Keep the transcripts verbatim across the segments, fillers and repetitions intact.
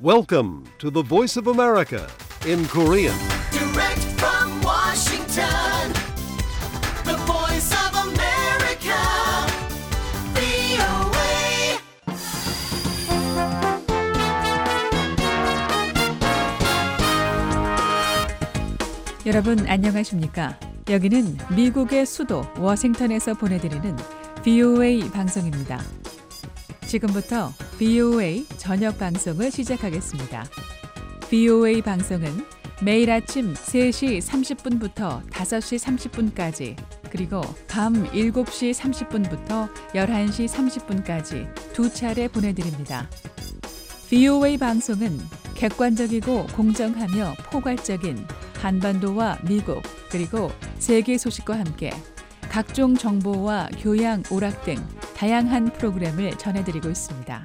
Welcome to the Voice of America in Korean. Direct from Washington, the Voice of America, 브이오에이. 여러분 안녕하십니까? 여기는 미국의 수도 워싱턴에서 보내드리는 브이오에이 방송입니다. 지금부터 브이오에이 저녁 방송을 시작하겠습니다. 브이오에이 방송은 매일 아침 세 시 삼십 분부터 다섯 시 삼십 분까지 그리고 밤 일곱 시 삼십 분부터 열한 시 삼십 분까지 두 차례 보내드립니다. 브이오에이 방송은 객관적이고 공정하며 포괄적인 한반도와 미국 그리고 세계 소식과 함께 각종 정보와 교양, 오락 등 다양한 프로그램을 전해드리고 있습니다.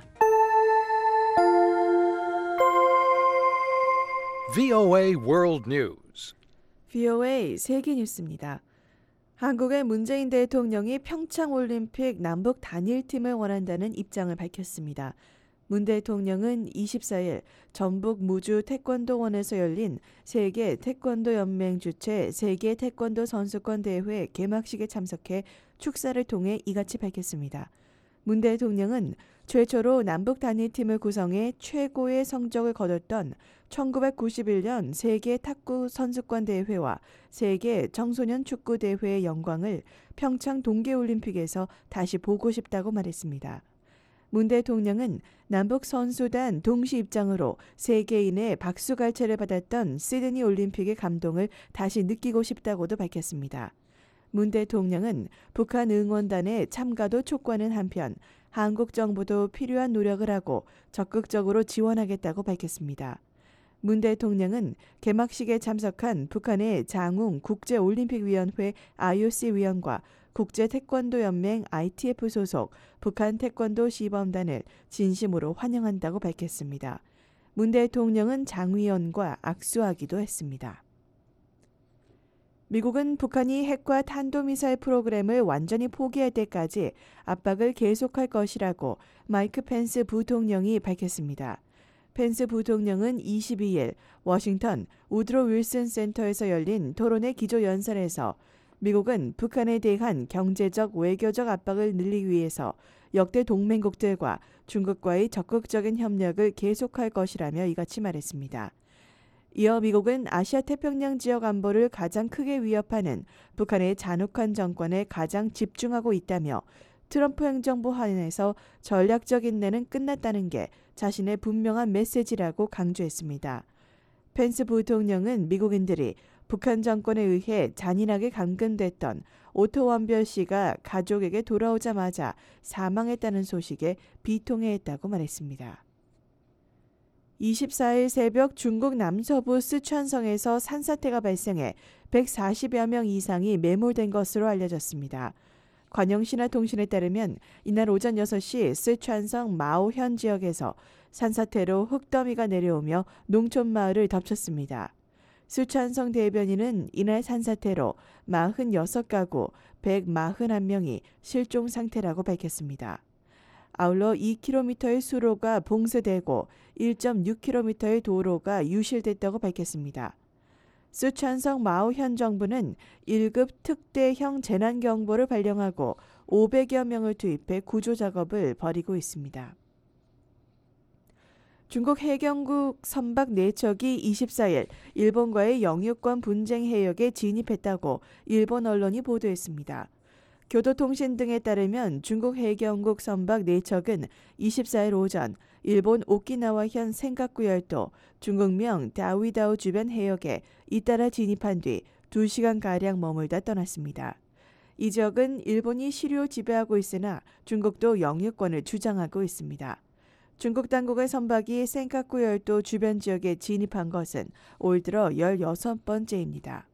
브이오에이 World News. 브이오에이 세계 뉴스입니다. 한국의 문재인 대통령이 평창올림픽 남북 단일팀을 원한다는 입장을 밝혔습니다. 문 대통령은 이십사 일 전북 무주 태권도원에서 열린 세계 태권도 연맹 주최 세계 태권도 선수권 대회 개막식에 참석해 축사를 통해 이같이 밝혔습니다. 문 대통령은 최초로 남북 단일팀을 구성해 최고의 성적을 거뒀던 천구백구십일 년 세계 탁구 선수권 대회와 세계 청소년 축구 대회의 영광을 평창 동계올림픽에서 다시 보고 싶다고 말했습니다. 문 대통령은 남북 선수단 동시 입장으로 세계인의 박수갈채를 받았던 시드니 올림픽의 감동을 다시 느끼고 싶다고도 밝혔습니다. 문 대통령은 북한 응원단의 참가도 촉구하는 한편 한국 정부도 필요한 노력을 하고 적극적으로 지원하겠다고 밝혔습니다. 문 대통령은 개막식에 참석한 북한의 장웅 국제올림픽위원회 아이오씨 위원과 국제태권도연맹 아이티에프 소속 북한 태권도 시범단을 진심으로 환영한다고 밝혔습니다. 문 대통령은 장 위원과 악수하기도 했습니다. 미국은 북한이 핵과 탄도미사일 프로그램을 완전히 포기할 때까지 압박을 계속할 것이라고 마이크 펜스 부통령이 밝혔습니다. 펜스 부통령은 이십이 일 워싱턴 우드로 윌슨 센터에서 열린 토론회 기조연설에서 미국은 북한에 대한 경제적, 외교적 압박을 늘리기 위해서 역대 동맹국들과 중국과의 적극적인 협력을 계속할 것이라며 이같이 말했습니다. 이어 미국은 아시아 태평양 지역 안보를 가장 크게 위협하는 북한의 잔혹한 정권에 가장 집중하고 있다며 트럼프 행정부 하에서 전략적 인내는 끝났다는 게 자신의 분명한 메시지라고 강조했습니다. 펜스 부통령은 미국인들이 북한 정권에 의해 잔인하게 감금됐던 오토 원별 씨가 가족에게 돌아오자마자 사망했다는 소식에 비통해했다고 말했습니다. 이십사 일 새벽 중국 남서부 쓰촨성에서 산사태가 발생해 백사십여 명 이상이 매몰된 것으로 알려졌습니다. 관영신화통신에 따르면 이날 오전 여섯 시 쓰촨성 마오현 지역에서 산사태로 흙더미가 내려오며 농촌 마을을 덮쳤습니다. 쓰촨성 대변인은 이날 산사태로 사십육 가구 백사십일 명이 실종 상태라고 밝혔습니다. 아울러 이 킬로미터의 수로가 봉쇄되고 일 점 육 킬로미터의 도로가 유실됐다고 밝혔습니다. 쓰촨성 마오현 정부는 일 급 특대형 재난경보를 발령하고 오백여 명을 투입해 구조 작업을 벌이고 있습니다. 중국 해경국 선박 네 척이 이십사 일 일본과의 영유권 분쟁 해역에 진입했다고 일본 언론이 보도했습니다. 교도통신 등에 따르면 중국 해경국 선박 네 척은 이십사 일 오전 일본 오키나와현 센카쿠 열도 중국명 다위다오 주변 해역에 잇따라 진입한 뒤 두 시간가량 머물다 떠났습니다. 이 지역은 일본이 시료 지배하고 있으나 중국도 영유권을 주장하고 있습니다. 중국 당국의 선박이 센카쿠 열도 주변 지역에 진입한 것은 올 들어 열여섯 번째입니다.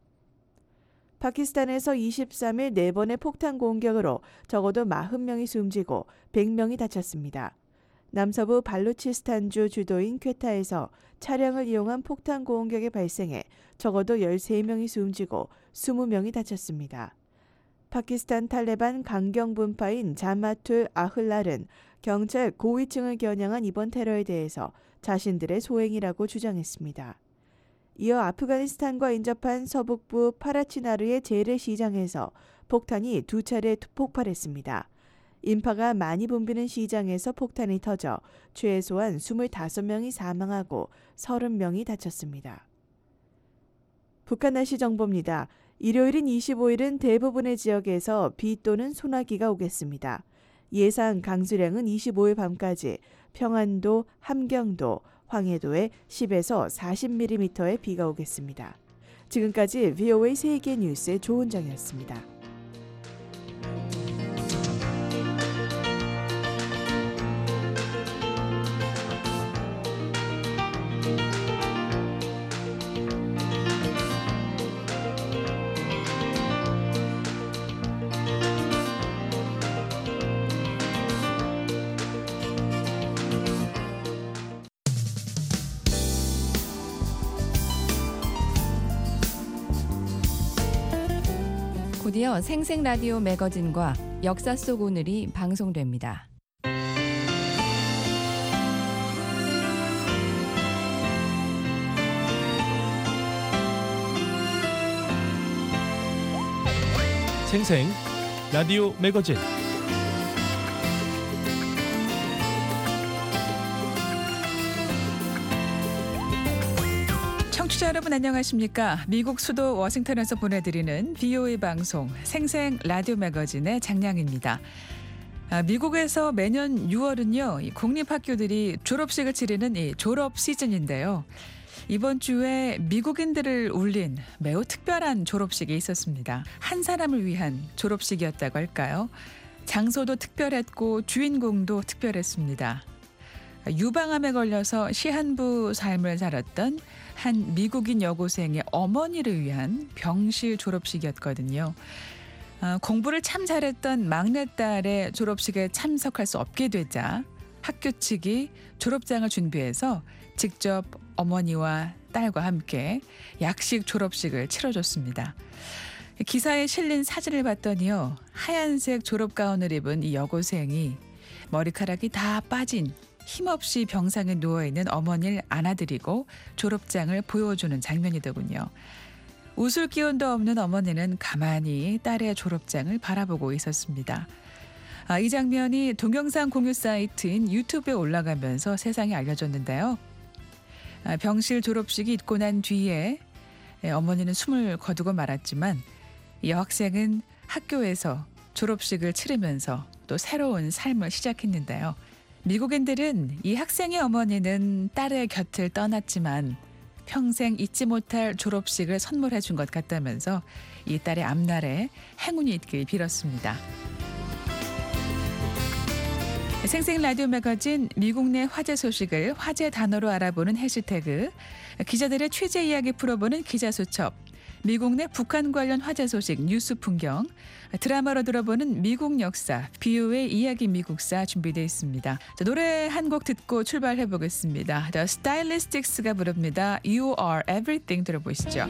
파키스탄에서 이십삼 일 네 번의 폭탄 공격으로 적어도 사십 명이 숨지고 백 명이 다쳤습니다. 남서부 발루치스탄주 주도인 퀘타에서 차량을 이용한 폭탄 공격이 발생해 적어도 열세 명이 숨지고 이십 명이 다쳤습니다. 파키스탄 탈레반 강경분파인 자마툴 아흘랄은 경찰 고위층을 겨냥한 이번 테러에 대해서 자신들의 소행이라고 주장했습니다. 이어 아프가니스탄과 인접한 서북부 파라치나르의 재래시장에서 폭탄이 두 차례 폭발했습니다. 인파가 많이 붐비는 시장에서 폭탄이 터져 최소한 이십오 명이 사망하고 삼십 명이 다쳤습니다. 북한 날씨 정보입니다. 일요일인 이십오일은 대부분의 지역에서 비 또는 소나기가 오겠습니다. 예상 강수량은 이십오일 밤까지 평안도, 함경도, 황해도에 십에서 사십 밀리미터의 비가 오겠습니다. 지금까지 브이오에이 세계 뉴스의 조은정이었습니다. 곧이어 생생 라디오 매거진과 역사 속 오늘이 방송됩니다. 생생 라디오 매거진. 청취자 여러분 안녕하십니까? 미국 수도 워싱턴에서 보내드리는 브이오에이 방송 생생 라디오 매거진의 장량입니다. 아, 미국에서 매년 유월은요 공립학교들이 졸업식을 치르는 이 졸업 시즌인데요. 이번 주에 미국인들을 울린 매우 특별한 졸업식이 있었습니다. 한 사람을 위한 졸업식이었다고 할까요? 장소도 특별했고 주인공도 특별했습니다. 유방암에 걸려서 시한부 삶을 살았던 한 미국인 여고생의 어머니를 위한 병실 졸업식이었거든요. 어, 공부를 참 잘했던 막내딸의 졸업식에 참석할 수 없게 되자 학교 측이 졸업장을 준비해서 직접 어머니와 딸과 함께 약식 졸업식을 치러줬습니다. 기사에 실린 사진을 봤더니요. 하얀색 졸업 가운을 입은 이 여고생이 머리카락이 다 빠진 힘없이 병상에 누워있는 어머니를 안아드리고 졸업장을 보여주는 장면이더군요. 웃을 기운도 없는 어머니는 가만히 딸의 졸업장을 바라보고 있었습니다. 아, 이 장면이 동영상 공유 사이트인 유튜브에 올라가면서 세상에 알려졌는데요. 아, 병실 졸업식이 있고 난 뒤에 어머니는 숨을 거두고 말았지만 이 여학생은 학교에서 졸업식을 치르면서 또 새로운 삶을 시작했는데요. 미국인들은 이 학생의 어머니는 딸의 곁을 떠났지만 평생 잊지 못할 졸업식을 선물해 준 것 같다면서 이 딸의 앞날에 행운이 있길 빌었습니다. 생생 라디오 매거진 미국 내 화제 소식을 화제 단어로 알아보는 해시태그, 기자들의 취재 이야기 풀어보는 기자수첩, 미국 내 북한 관련 화제 소식 뉴스 풍경, 드라마로 들어보는 미국 역사, 브이오에이 이야기 미국사 준비되어 있습니다. 자, 노래 한 곡 듣고 출발해 보겠습니다. The Stylistics가 부릅니다. You are everything 들어보시죠.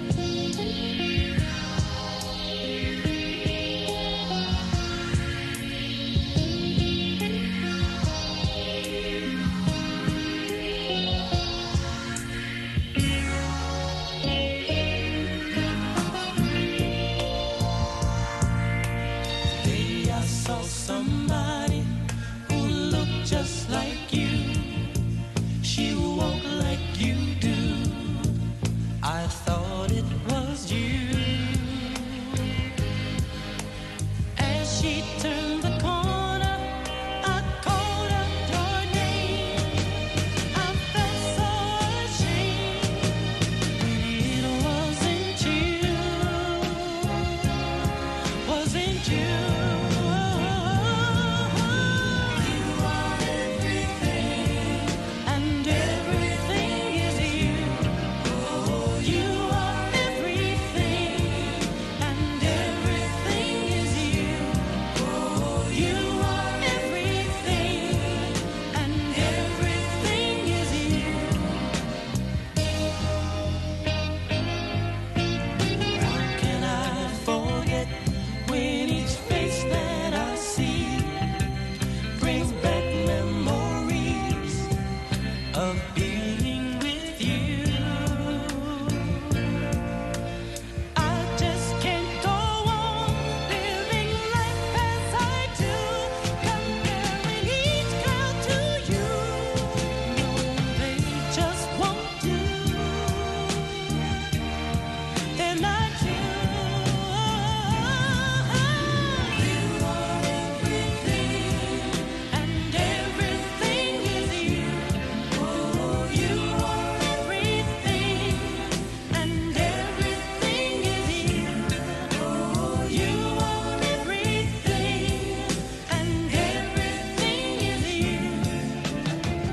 Somebody who looked just like you. She walked like you do. I thought it was you. As she turned the corner, I called out your name. I felt so ashamed when it wasn't you. Wasn't you? And everything is being with you. I just can't go on living life as I do, comparing each girl to you. No, they just won't do. They're not you. You are everything, and everything is you. Oh, you are everything, and everything is you. Oh, you are everything, and everything is you.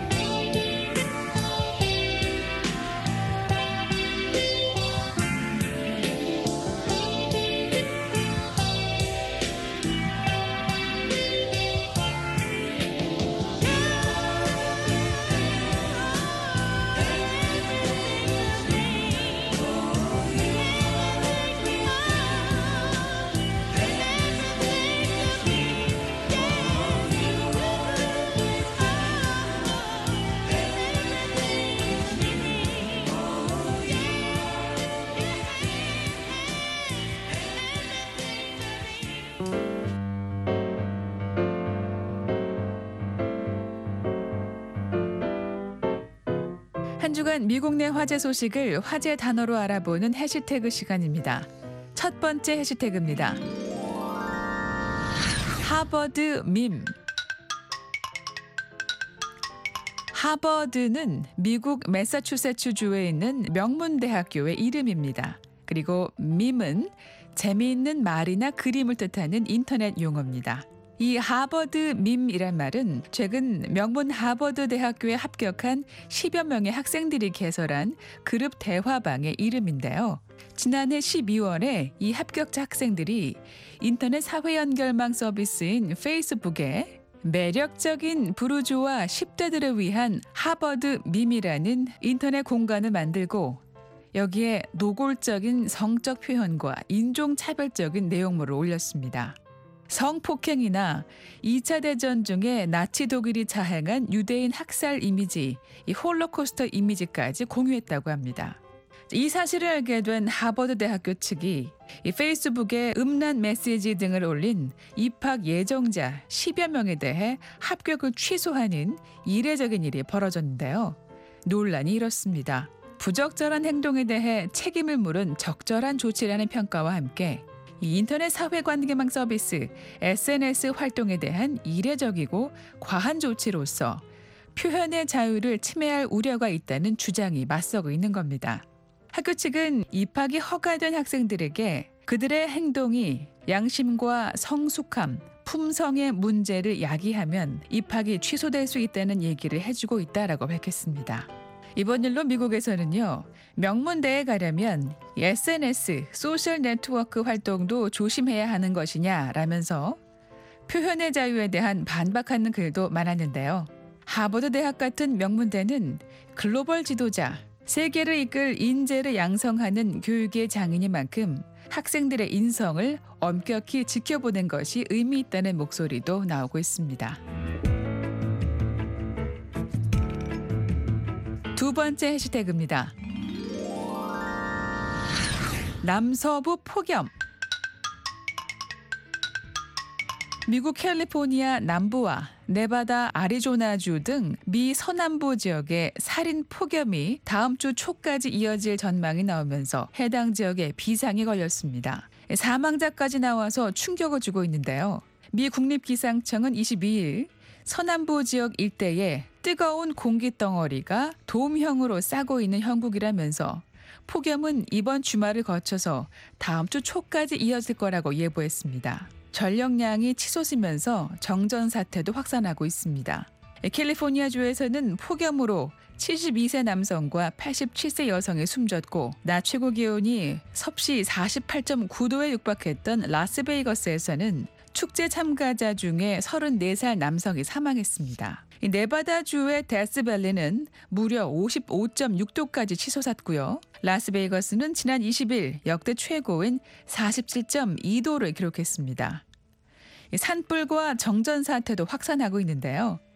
한 주간 미국 내 화제 소식을 화제 단어로 알아보는 해시태그 시간입니다. 첫 번째 해시태그입니다. 하버드 밈. 하버드는 미국 매사추세츠주에 있는 명문대학교의 이름입니다. 그리고 밈은 재미있는 말이나 그림을 뜻하는 인터넷 용어입니다. 이 하버드 밈이란 말은 최근 명문 하버드 대학교에 합격한 십여 명의 학생들이 개설한 그룹 대화방의 이름인데요. 지난해 십이월에 이 합격자 학생들이 인터넷 사회 연결망 서비스인 페이스북에 매력적인 부르주아 십 대들을 위한 하버드 밈이라는 인터넷 공간을 만들고 여기에 노골적인 성적 표현과 인종차별적인 내용물을 올렸습니다. 성폭행이나 이 차 대전 중에 나치 독일이 자행한 유대인 학살 이미지, 이 홀로코스터 이미지까지 공유했다고 합니다. 이 사실을 알게 된 하버드 대학교 측이 이 페이스북에 음란 메시지 등을 올린 입학 예정자 십여 명에 대해 합격을 취소하는 이례적인 일이 벌어졌는데요. 논란이 이렇습니다. 부적절한 행동에 대해 책임을 물은 적절한 조치라는 평가와 함께 이 인터넷 사회관계망 서비스 에스엔에스 활동에 대한 이례적이고 과한 조치로서 표현의 자유를 침해할 우려가 있다는 주장이 맞서고 있는 겁니다. 학교 측은 입학이 허가된 학생들에게 그들의 행동이 양심과 성숙함, 품성의 문제를 야기하면 입학이 취소될 수 있다는 얘기를 해주고 있다라고 밝혔습니다. 이번 일로 미국에서는요. 명문대에 가려면 에스엔에스, 소셜 네트워크 활동도 조심해야 하는 것이냐라면서 표현의 자유에 대한 반박하는 글도 많았는데요. 하버드 대학 같은 명문대는 글로벌 지도자, 세계를 이끌 인재를 양성하는 교육의 장인인 만큼 학생들의 인성을 엄격히 지켜보는 것이 의미 있다는 목소리도 나오고 있습니다. 두 번째 해시태그입니다. 남서부 폭염. 미국 캘리포니아 남부와 네바다, 아리조나주 등 미 서남부 지역의 살인 폭염이 다음 주 초까지 이어질 전망이 나오면서 해당 지역에 비상이 걸렸습니다. 사망자까지 나와서 충격을 주고 있는데요. 미 국립기상청은 이십이일 서남부 지역 일대에 뜨거운 공기 덩어리가 돔형으로 싸고 있는 형국이라면서 폭염은 이번 주말을 거쳐서 다음 주 초까지 이어질 거라고 예보했습니다. 전력량이 치솟으면서 정전 사태도 확산하고 있습니다. 캘리포니아주에서는 폭염으로 칠십이 세 남성과 팔십칠 세 여성이 숨졌고 낮 최고 기온이 섭씨 사십팔 점 구 도에 육박했던 라스베이거스에서는 축제 참가자 중에 서른네 살 남성이 사망했습니다. 네바다주의 데스밸리는 무려 오십오 점 육 도까지 치솟았고요. 라스베이거스는 지난 이십일 역대 최고인 사십칠 점 이 도를 기록했습니다. 산불과 정전 사태도 확산하고 있는데요.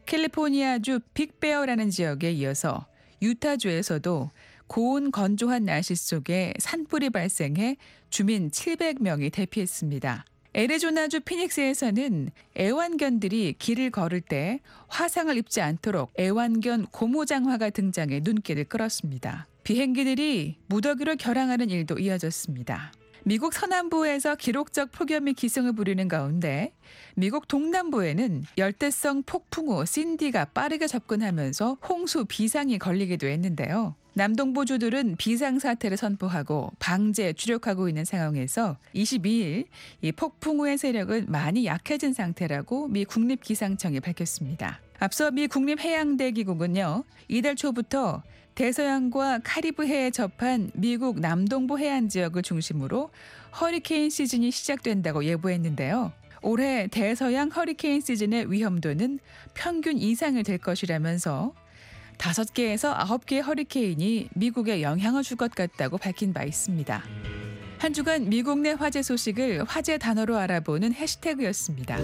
캘리포니아주 빅베어라는 지역에 이어서 유타주에서도 고온 건조한 날씨 속에 산불이 발생해 주민 칠백 명이 대피했습니다. 애리조나주 피닉스에서는 애완견들이 길을 걸을 때 화상을 입지 않도록 애완견 고무장화가 등장해 눈길을 끌었습니다. 비행기들이 무더기로 결항하는 일도 이어졌습니다. 미국 서남부에서 기록적 폭염이 기승을 부리는 가운데 미국 동남부에는 열대성 폭풍우 신디가 빠르게 접근하면서 홍수 비상이 걸리기도 했는데요. 남동부주들은 비상사태를 선포하고 방제에 주력하고 있는 상황에서 이십이일 이 폭풍우의 세력은 많이 약해진 상태라고 미 국립기상청이 밝혔습니다. 앞서 미 국립해양대기국은요, 이달 초부터 대서양과 카리브해에 접한 미국 남동부 해안 지역을 중심으로 허리케인 시즌이 시작된다고 예보했는데요. 올해 대서양 허리케인 시즌의 위험도는 평균 이상이 될 것이라면서 다섯 개에서 아홉 개의 허리케인이 미국에 영향을 줄 것 같다고 밝힌 바 있습니다. 한 주간 미국 내 화재 소식을 화재 단어로 알아보는 해시태그였습니다.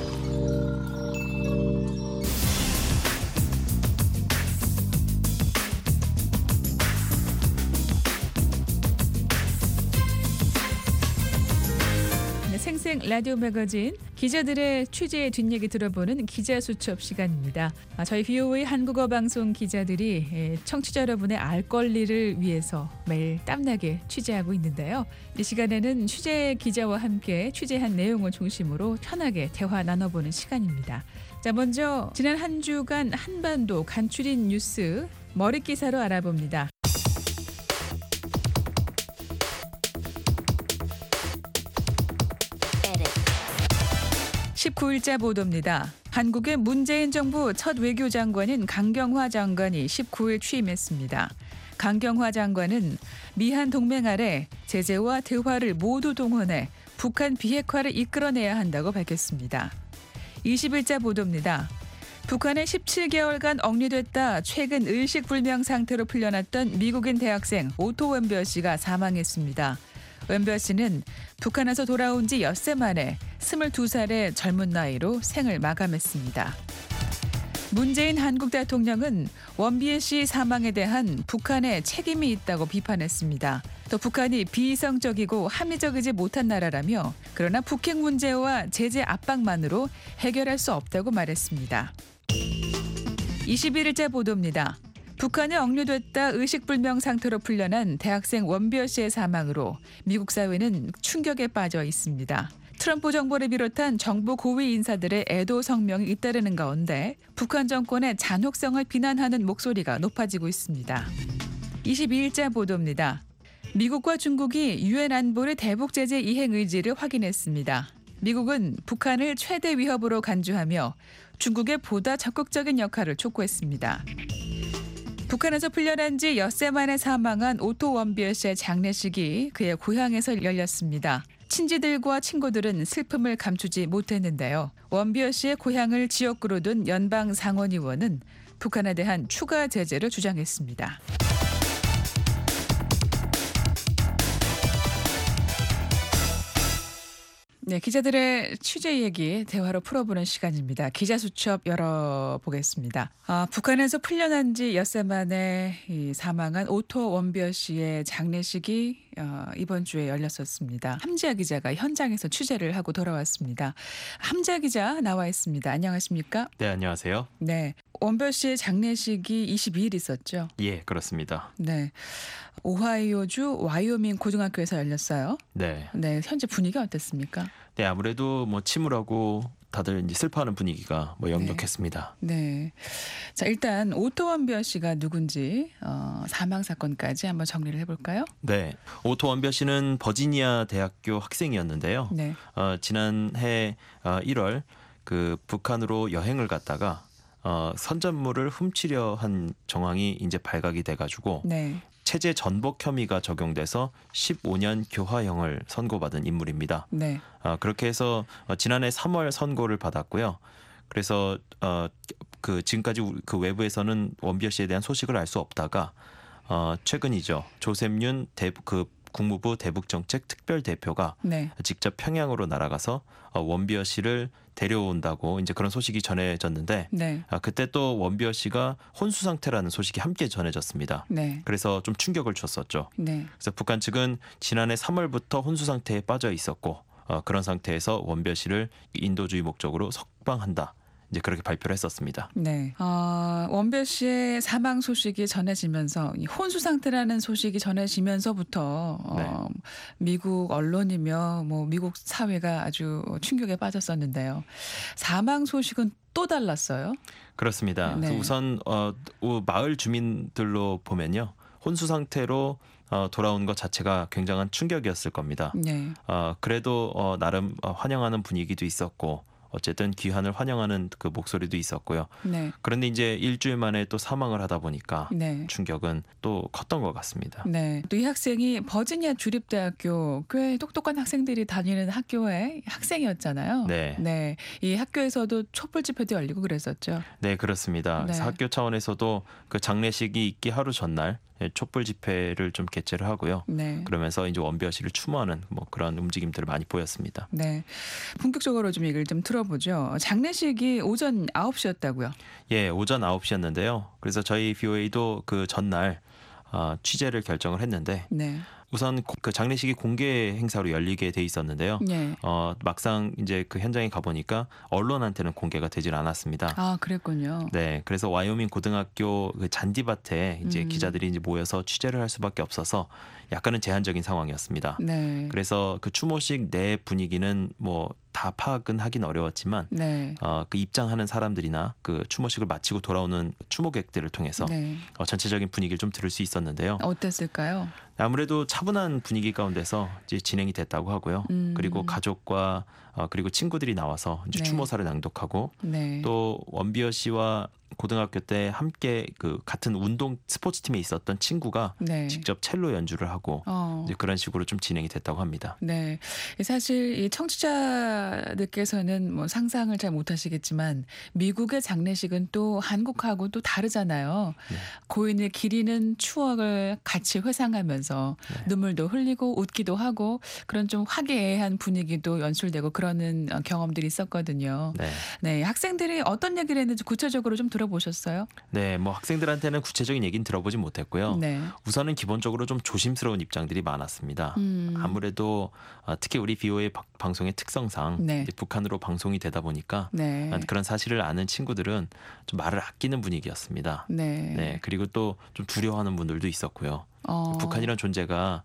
생생 라디오 매거진 기자들의 취재의 뒷얘기 들어보는 기자수첩 시간입니다. 아, 저희 비오에이 한국어 방송 기자들이 예, 청취자 여러분의 알 권리를 위해서 매일 땀나게 취재하고 있는데요. 이 시간에는 취재 기자와 함께 취재한 내용을 중심으로 편하게 대화 나눠보는 시간입니다. 자, 먼저 지난 한 주간 한반도 간추린 뉴스 머릿 기사로 알아봅니다. 십구일자 보도입니다. 한국의 문재인 정부 첫 외교장관인 강경화 장관이 십구일 취임했습니다. 강경화 장관은 미한 동맹 아래 제재와 대화를 모두 동원해 북한 비핵화를 이끌어내야 한다고 밝혔습니다. 이십일자 보도입니다. 북한에 십칠 개월간 억류됐다 최근 의식불명 상태로 풀려났던 미국인 대학생 오토 웬베어 씨가 사망했습니다. 웬베어 씨는 북한에서 돌아온 지 엿새 만에 스물두 살의 젊은 나이로 생을 마감했습니다. 문재인 한국 대통령은 원비에 씨 사망에 대한 북한의 책임이 있다고 비판했습니다. 또 북한이 비이성적이고 합리적이지 못한 나라라며 그러나 북핵 문제와 제재 압박만으로 해결할 수 없다고 말했습니다. 이십일일자 보도입니다. 북한에 억류됐다 의식불명 상태로 풀려난 대학생 원비어 씨의 사망으로 미국 사회는 충격에 빠져 있습니다. 트럼프 정부를 비롯한 정부 고위 인사들의 애도 성명이 잇따르는 가운데 북한 정권의 잔혹성을 비난하는 목소리가 높아지고 있습니다. 이십이일자 보도입니다. 미국과 중국이 유엔 안보리 대북 제재 이행 의지를 확인했습니다. 미국은 북한을 최대 위협으로 간주하며 중국의 보다 적극적인 역할을 촉구했습니다. 북한에서 풀려난 지 엿새 만에 사망한 오토 원비어 씨의 장례식이 그의 고향에서 열렸습니다. 친지들과 친구들은 슬픔을 감추지 못했는데요. 원비어 씨의 고향을 지역구로 둔 연방 상원의원은 북한에 대한 추가 제재를 주장했습니다. 네, 기자들의 취재 얘기 대화로 풀어보는 시간입니다. 기자수첩 열어보겠습니다. 아, 북한에서 풀려난 지 엿새 만에 이 사망한 오토 원비어 씨의 장례식이 어, 이번 주에 열렸었습니다. 함지아 기자가 현장에서 취재를 하고 돌아왔습니다. 함지아 기자 나와 있습니다. 안녕하십니까? 네, 안녕하세요. 네, 원비어 씨의 장례식이 이십이일 있었죠? 예, 그렇습니다. 네, 오하이오주 와이오밍 고등학교에서 열렸어요. 네. 네, 현재 분위기가 어땠습니까? 네, 아무래도 뭐 침울하고 다들 이제 슬퍼하는 분위기가 뭐 역력했습니다. 네. 자, 일단 오토 원비어 씨가 누군지 어, 사망 사건까지 한번 정리를 해볼까요? 네, 오토 원비어 씨는 버지니아 대학교 학생이었는데요. 네. 어, 지난해 어, 일월 그 북한으로 여행을 갔다가 어, 선전물을 훔치려 한 정황이 이제 발각이 돼가지고 네. 체제 전복 혐의가 적용돼서 십오년 교화형을 선고받은 인물입니다. 네. 어, 그렇게 해서 어, 지난해 삼월 선고를 받았고요. 그래서 어, 그 지금까지 그 외부에서는 원비어 씨에 대한 소식을 알 수 없다가 어, 최근이죠. 조셉윤 대, 그 국무부 대북정책 특별대표가 네. 직접 평양으로 날아가서 어, 원비어 씨를 데려온다고 이제 그런 소식이 전해졌는데 네. 아, 그때 또 원비어 씨가 혼수 상태라는 소식이 함께 전해졌습니다. 네. 그래서 좀 충격을 줬었죠. 네. 그래서 북한 측은 지난해 삼월부터 혼수 상태에 빠져 있었고 어, 그런 상태에서 원비어 씨를 인도주의 목적으로 석방한다. 이제 그렇게 발표를 했었습니다. 네. 어, 원별 씨의 사망 소식이 전해지면서 이 혼수 상태라는 소식이 전해지면서부터 어, 네. 미국 언론이며 뭐 미국 사회가 아주 충격에 빠졌었는데요. 사망 소식은 또 달랐어요. 그렇습니다. 네. 우선 어, 마을 주민들로 보면요. 혼수 상태로 어, 돌아온 것 자체가 굉장한 충격이었을 겁니다. 네. 어, 그래도 어, 나름 어, 환영하는 분위기도 있었고 어쨌든 귀환을 환영하는 그 목소리도 있었고요. 네. 그런데 이제 일주일 만에 또 사망을 하다 보니까 네. 충격은 또 컸던 것 같습니다. 네. 또 이 학생이 버지니아 주립대학교 꽤 똑똑한 학생들이 다니는 학교의 학생이었잖아요. 네. 네. 이 학교에서도 촛불 집회도 열리고 그랬었죠. 네, 그렇습니다. 그래서 네. 학교 차원에서도 그 장례식이 있기 하루 전날 촛불 집회를 좀 개최를 하고요. 네. 그러면서 이제 원비어 씨를 추모하는 뭐 그런 움직임들을 많이 보였습니다. 네. 본격적으로 좀 얘기를 좀 들어보죠. 장례식이 오전 아홉 시였다고요. 예, 오전 아홉 시였는데요. 그래서 저희 비오에이도 그 전날 어, 취재를 결정을 했는데 네. 우선 고- 그 장례식이 공개 행사로 열리게 돼 있었는데요. 네. 어, 막상 이제 그 현장에 가보니까 언론한테는 공개가 되질 않았습니다. 아, 그랬군요. 네, 그래서 와이오밍 고등학교 그 잔디밭에 이제 음. 기자들이 이제 모여서 취재를 할 수밖에 없어서 약간은 제한적인 상황이었습니다. 네. 그래서 그 추모식 내 분위기는 뭐 다 파악은 하긴 어려웠지만 네. 어, 그 입장하는 사람들이나 그 추모식을 마치고 돌아오는 추모객들을 통해서 네. 어, 전체적인 분위기를 좀 들을 수 있었는데요. 어땠을까요? 아무래도 차분한 분위기 가운데서 이제 진행이 됐다고 하고요. 음. 그리고 가족과 어, 그리고 친구들이 나와서 이제 네. 추모사를 낭독하고 네. 또 원비어 씨와 고등학교 때 함께 그 같은 운동 스포츠 팀에 있었던 친구가 네. 직접 첼로 연주를 하고 어. 이제 그런 식으로 좀 진행이 됐다고 합니다. 네. 사실 이 청취자들께서는 뭐 상상을 잘 못하시겠지만 미국의 장례식은 또 한국하고 또 다르잖아요. 네. 고인을 기리는 추억을 같이 회상하면서 네. 눈물도 흘리고 웃기도 하고 그런 좀 화기애애한 분위기도 연출되고 그러는 어, 경험들이 있었거든요. 네. 네, 학생들이 어떤 얘기를 했는지 구체적으로 좀 들어보셨어요? 네, 뭐 학생들한테는 구체적인 얘기는 들어보지 못했고요. 네. 우선은 기본적으로 좀 조심스러운 입장들이 많았습니다. 음. 아무래도 어, 특히 우리 비오의 방송의 특성상 네. 이제 북한으로 방송이 되다 보니까 네. 어, 그런 사실을 아는 친구들은 좀 말을 아끼는 분위기였습니다. 네. 네, 그리고 또 좀 두려워하는 분들도 있었고요. 어. 북한이란 존재가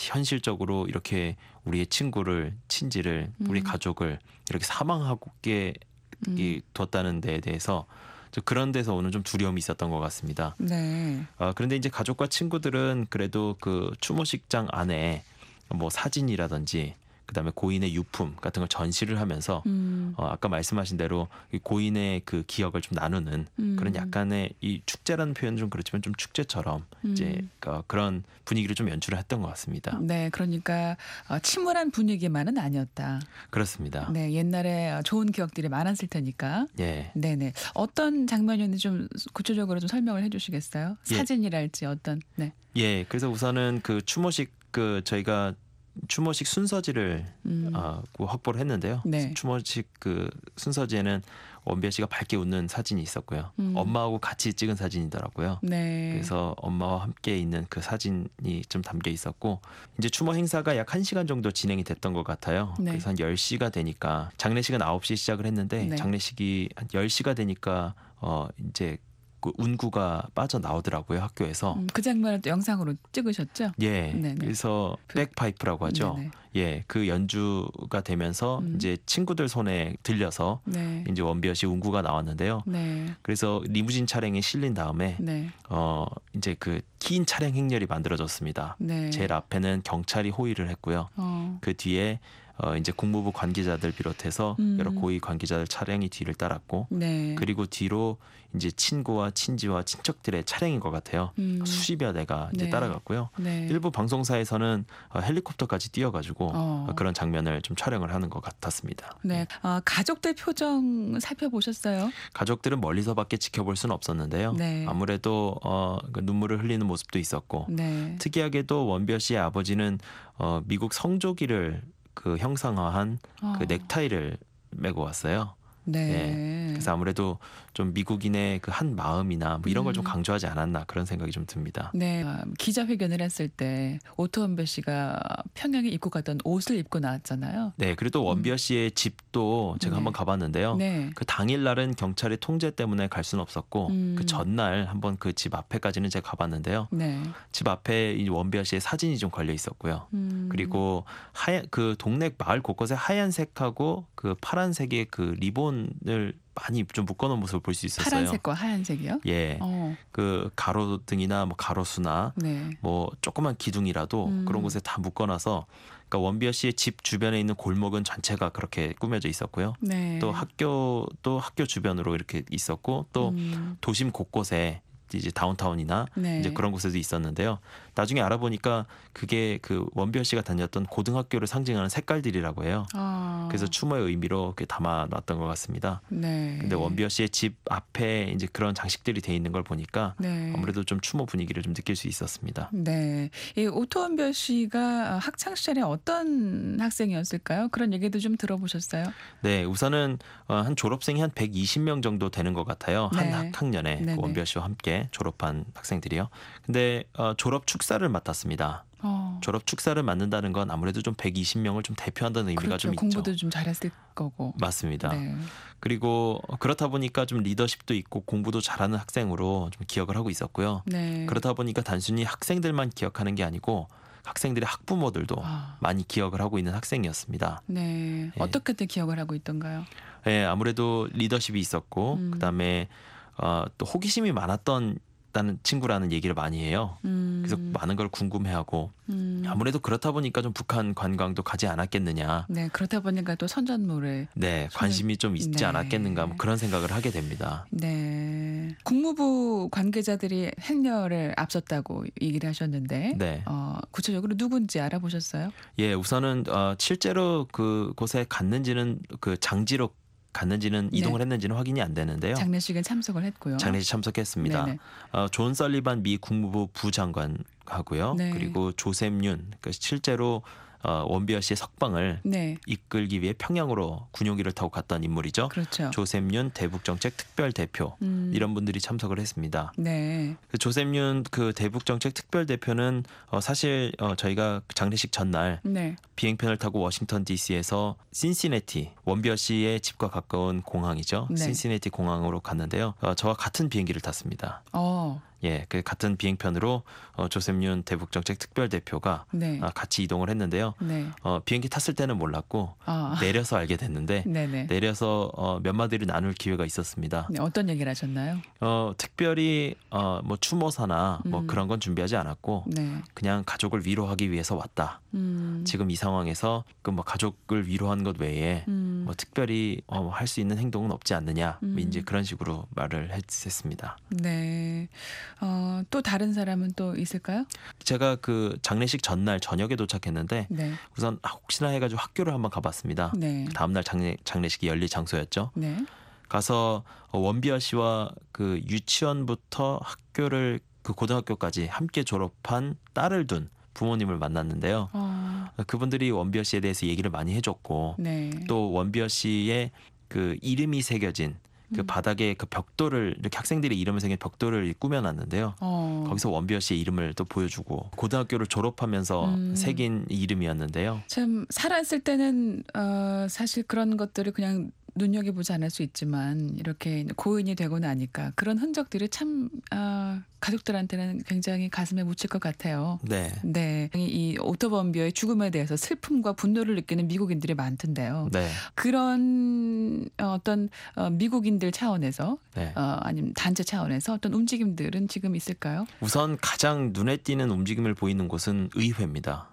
현실적으로 이렇게 우리의 친구를, 친지를, 우리 음. 가족을 이렇게 사망하게 음. 이 뒀다는 데에 대해서 좀 그런 데서 오는 좀 두려움이 있었던 것 같습니다. 네. 어, 그런데 이제 가족과 친구들은 그래도 그 추모식장 안에 뭐 사진이라든지 그다음에 고인의 유품 같은 걸 전시를 하면서 음. 어, 아까 말씀하신 대로 이 고인의 그 기억을 좀 나누는 음. 그런 약간의 이 축제라는 표현은 좀 그렇지만 좀 축제처럼 이제 음. 어, 그런 분위기를 좀 연출을 했던 것 같습니다. 네, 그러니까 어, 침울한 분위기만은 아니었다. 그렇습니다. 네, 옛날에 어, 좋은 기억들이 많았을 테니까. 예. 네네. 어떤 장면이었는지 좀 구체적으로 좀 설명을 해주시겠어요? 예. 사진이랄지 어떤. 네. 예. 그래서 우선은 그 추모식 그 저희가 추모식 순서지를 음. 어, 그 확보를 했는데요. 네. 추모식 그 순서지에는 원비어 씨가 밝게 웃는 사진이 있었고요. 음. 엄마하고 같이 찍은 사진이더라고요. 네. 그래서 엄마와 함께 있는 그 사진이 좀 담겨 있었고 이제 추모 행사가 약 한 시간 정도 진행이 됐던 것 같아요. 네. 그래서 한 열 시가 되니까 장례식은 아홉 시에 시작을 했는데 네. 장례식이 한 열 시가 되니까 어 이제 그 운구가 빠져나오더라고요. 학교에서. 음, 그 장면을 또 영상으로 찍으셨죠? 예. 네네. 그래서 백파이프라고 하죠. 네네. 예. 그 연주가 되면서 음. 이제 친구들 손에 들려서 네. 이제 원비어 씨 운구가 나왔는데요. 네. 그래서 리무진 차량에 실린 다음에 네. 어 이제 그 긴 차량 행렬이 만들어졌습니다. 네. 제일 앞에는 경찰이 호위를 했고요. 어. 그 뒤에 어, 이제 국무부 관계자들 비롯해서 음. 여러 고위 관계자들 차량이 뒤를 따랐고 네. 그리고 뒤로 이제 친구와 친지와 친척들의 차량인 것 같아요. 음. 수십여 대가 이제 네. 따라갔고요. 네. 일부 방송사에서는 어, 헬리콥터까지 띄워가지고 어. 어, 그런 장면을 좀 촬영을 하는 것 같았습니다. 네. 어, 가족들 표정 살펴보셨어요? 가족들은 멀리서밖에 지켜볼 수는 없었는데요. 네. 아무래도 어, 그 눈물을 흘리는 모습도 있었고 네. 특이하게도 원비어 씨의 아버지는 어, 미국 성조기를 그 형상화한 어. 그 넥타이를 메고 왔어요. 네. 그래서 아무래도 좀 미국인의 그 한 마음이나 뭐 이런 걸 좀 음. 강조하지 않았나 그런 생각이 좀 듭니다. 네, 아, 기자회견을 했을 때 오토원배 씨가 평양에 입고 갔던 옷을 입고 나왔잖아요. 네, 그리고 또 원비어 씨의 집도 제가 네. 한번 가봤는데요. 네. 그 당일날은 경찰의 통제 때문에 갈 수는 없었고 음. 그 전날 한번 그 집 앞에까지는 제가 가봤는데요. 네. 집 앞에 이 원비어 씨의 사진이 좀 걸려 있었고요. 음. 그리고 하얀 그 동네 마을 곳곳에 하얀색하고 그 파란색의 그 리본을 많이 좀 묶어놓은 모습을 볼 수 있었어요. 파란색과 하얀색이요? 예, 어. 그 가로등이나 뭐 가로수나 네. 뭐 조그만 기둥이라도 음. 그런 곳에 다 묶어놔서 그러니까 원비어 씨의 집 주변에 있는 골목은 전체가 그렇게 꾸며져 있었고요. 네. 또 학교 또 학교 주변으로 이렇게 있었고 또 음. 도심 곳곳에 이제 다운타운이나 네. 이제 그런 곳에도 있었는데요. 나중에 알아보니까 그게 그 원비어 씨가 다녔던 고등학교를 상징하는 색깔들이라고 해요. 아. 그래서 추모의 의미로 이렇게 담아놨던 것 같습니다. 네. 근데 원비어 씨의 집 앞에 이제 그런 장식들이 돼 있는 걸 보니까 네. 아무래도 좀 추모 분위기를 좀 느낄 수 있었습니다. 네. 이 오토원별 씨가 학창 시절에 어떤 학생이었을까요? 그런 얘기도 좀 들어보셨어요? 네, 우선은 어, 한 졸업생이 한 백이십 명 정도 되는 것 같아요. 네. 한 학년에 네네. 그 원비어 씨와 함께 졸업한 학생들이요. 근데 어, 졸업 축사를 맡았습니다. 어. 졸업 축사를 맡는다는 건 아무래도 좀 백이십 명을 좀 대표한다는 의미가 그렇죠. 좀 공부도 있죠. 좀 잘했을 거고. 맞습니다. 네. 그리고 그렇다 보니까 좀 리더십도 있고 공부도 잘하는 학생으로 좀 기억을 하고 있었고요. 네. 그러다 보니까 단순히 학생들만 기억하는 게 아니고 학생들의 학부모들도 아. 많이 기억을 하고 있는 학생이었습니다. 네. 어떻게든 기억을 하고 있던가요? 예, 아무래도 리더십이 있었고 음. 그다음에 어, 또 호기심이 많았던 다는 친구라는 얘기를 많이 해요. 음. 그래서 많은 걸 궁금해하고 음. 아무래도 그렇다 보니까 좀 북한 관광도 가지 않았겠느냐. 네, 그렇다 보니까 또 선전물에 네, 관심이 좀 있지 네. 않았겠는가 뭐 그런 생각을 하게 됩니다. 네. 국무부 관계자들이 행렬을 앞섰다고 얘기를 하셨는데 네. 어, 구체적으로 누군지 알아보셨어요? 예, 우선은 어, 실제로 그곳에 갔는지는 그 장지로 갔는지는 네. 이동을 했는지는 확인이 안 되는데요. 장례식에 참석을 했고요. 장례식 참석했습니다. 네네. 어, 존 설리반 미 국무부 부장관하고요. 네. 그리고 그리고 조셉 윤 그 실제로 어, 원비어 씨의 석방을 네, 이끌기 위해 평양으로 군용기를 타고 갔던 인물이죠. 그렇죠. 조셉 윤 대북정책 특별 대표 음, 이런 분들이 참석을 했습니다. 네, 그 조셉 윤 그 대북정책 특별 대표는 어, 사실 어, 저희가 장례식 전날 네, 비행편을 타고 워싱턴 디씨에서 신시내티 원비어 씨의 집과 가까운 공항이죠. 네. 신시내티 공항으로 갔는데요. 어, 저와 같은 비행기를 탔습니다. 어, 예, 그 같은 비행편으로 어, 조셉 윤 대북정책 특별 대표가 네, 아, 같이 이동을 했는데요. 네, 어, 비행기 탔을 때는 몰랐고 아, 내려서 알게 됐는데 네, 네. 내려서 어, 몇 마디를 나눌 기회가 있었습니다. 네, 어떤 얘기를 하셨나요? 어, 특별히 어, 뭐 추모사나 뭐 음. 그런 건 준비하지 않았고 네, 그냥 가족을 위로하기 위해서 왔다. 음, 지금 이 상황에서 그 뭐 가족을 위로하는 것 외에 음, 뭐 특별히 어, 할 수 있는 행동은 없지 않느냐. 뭐 음. 이제 그런 식으로 말을 했, 했습니다. 네, 어, 또 다른 사람은 또 있을까요? 제가 그 장례식 전날 저녁에 도착했는데 네, 우선 혹시나 해가지고 학교를 한번 가봤습니다. 네, 다음날 장례, 장례식이 열릴 장소였죠. 네, 가서 원비어 씨와 그 유치원부터 학교를 그 고등학교까지 함께 졸업한 딸을 둔 부모님을 만났는데요. 어, 그분들이 원비어 씨에 대해서 얘기를 많이 해줬고 네, 또 원비어 씨의 그 이름이 새겨진 그 음. 바닥에 그 벽돌을 이렇게 학생들의 이름을 새긴 벽돌을 꾸며놨는데요. 어, 거기서 원비어 씨의 이름을 또 보여주고 고등학교를 졸업하면서 음. 새긴 이름이었는데요. 참 살아있을 때는 어, 사실 그런 것들을 그냥 눈여겨보지 않을 수 있지만 이렇게 고인이 되고 나니까 그런 흔적들이 참 아, 가족들한테는 굉장히 가슴에 묻힐 것 같아요. 네. 네, 이 오토범비어의 죽음에 대해서 슬픔과 분노를 느끼는 미국인들이 많던데요. 네. 그런 어떤 어, 미국인들 차원에서 네. 어, 아니면 단체 차원에서 어떤 움직임들은 지금 있을까요? 우선 가장 눈에 띄는 움직임을 보이는 곳은 의회입니다.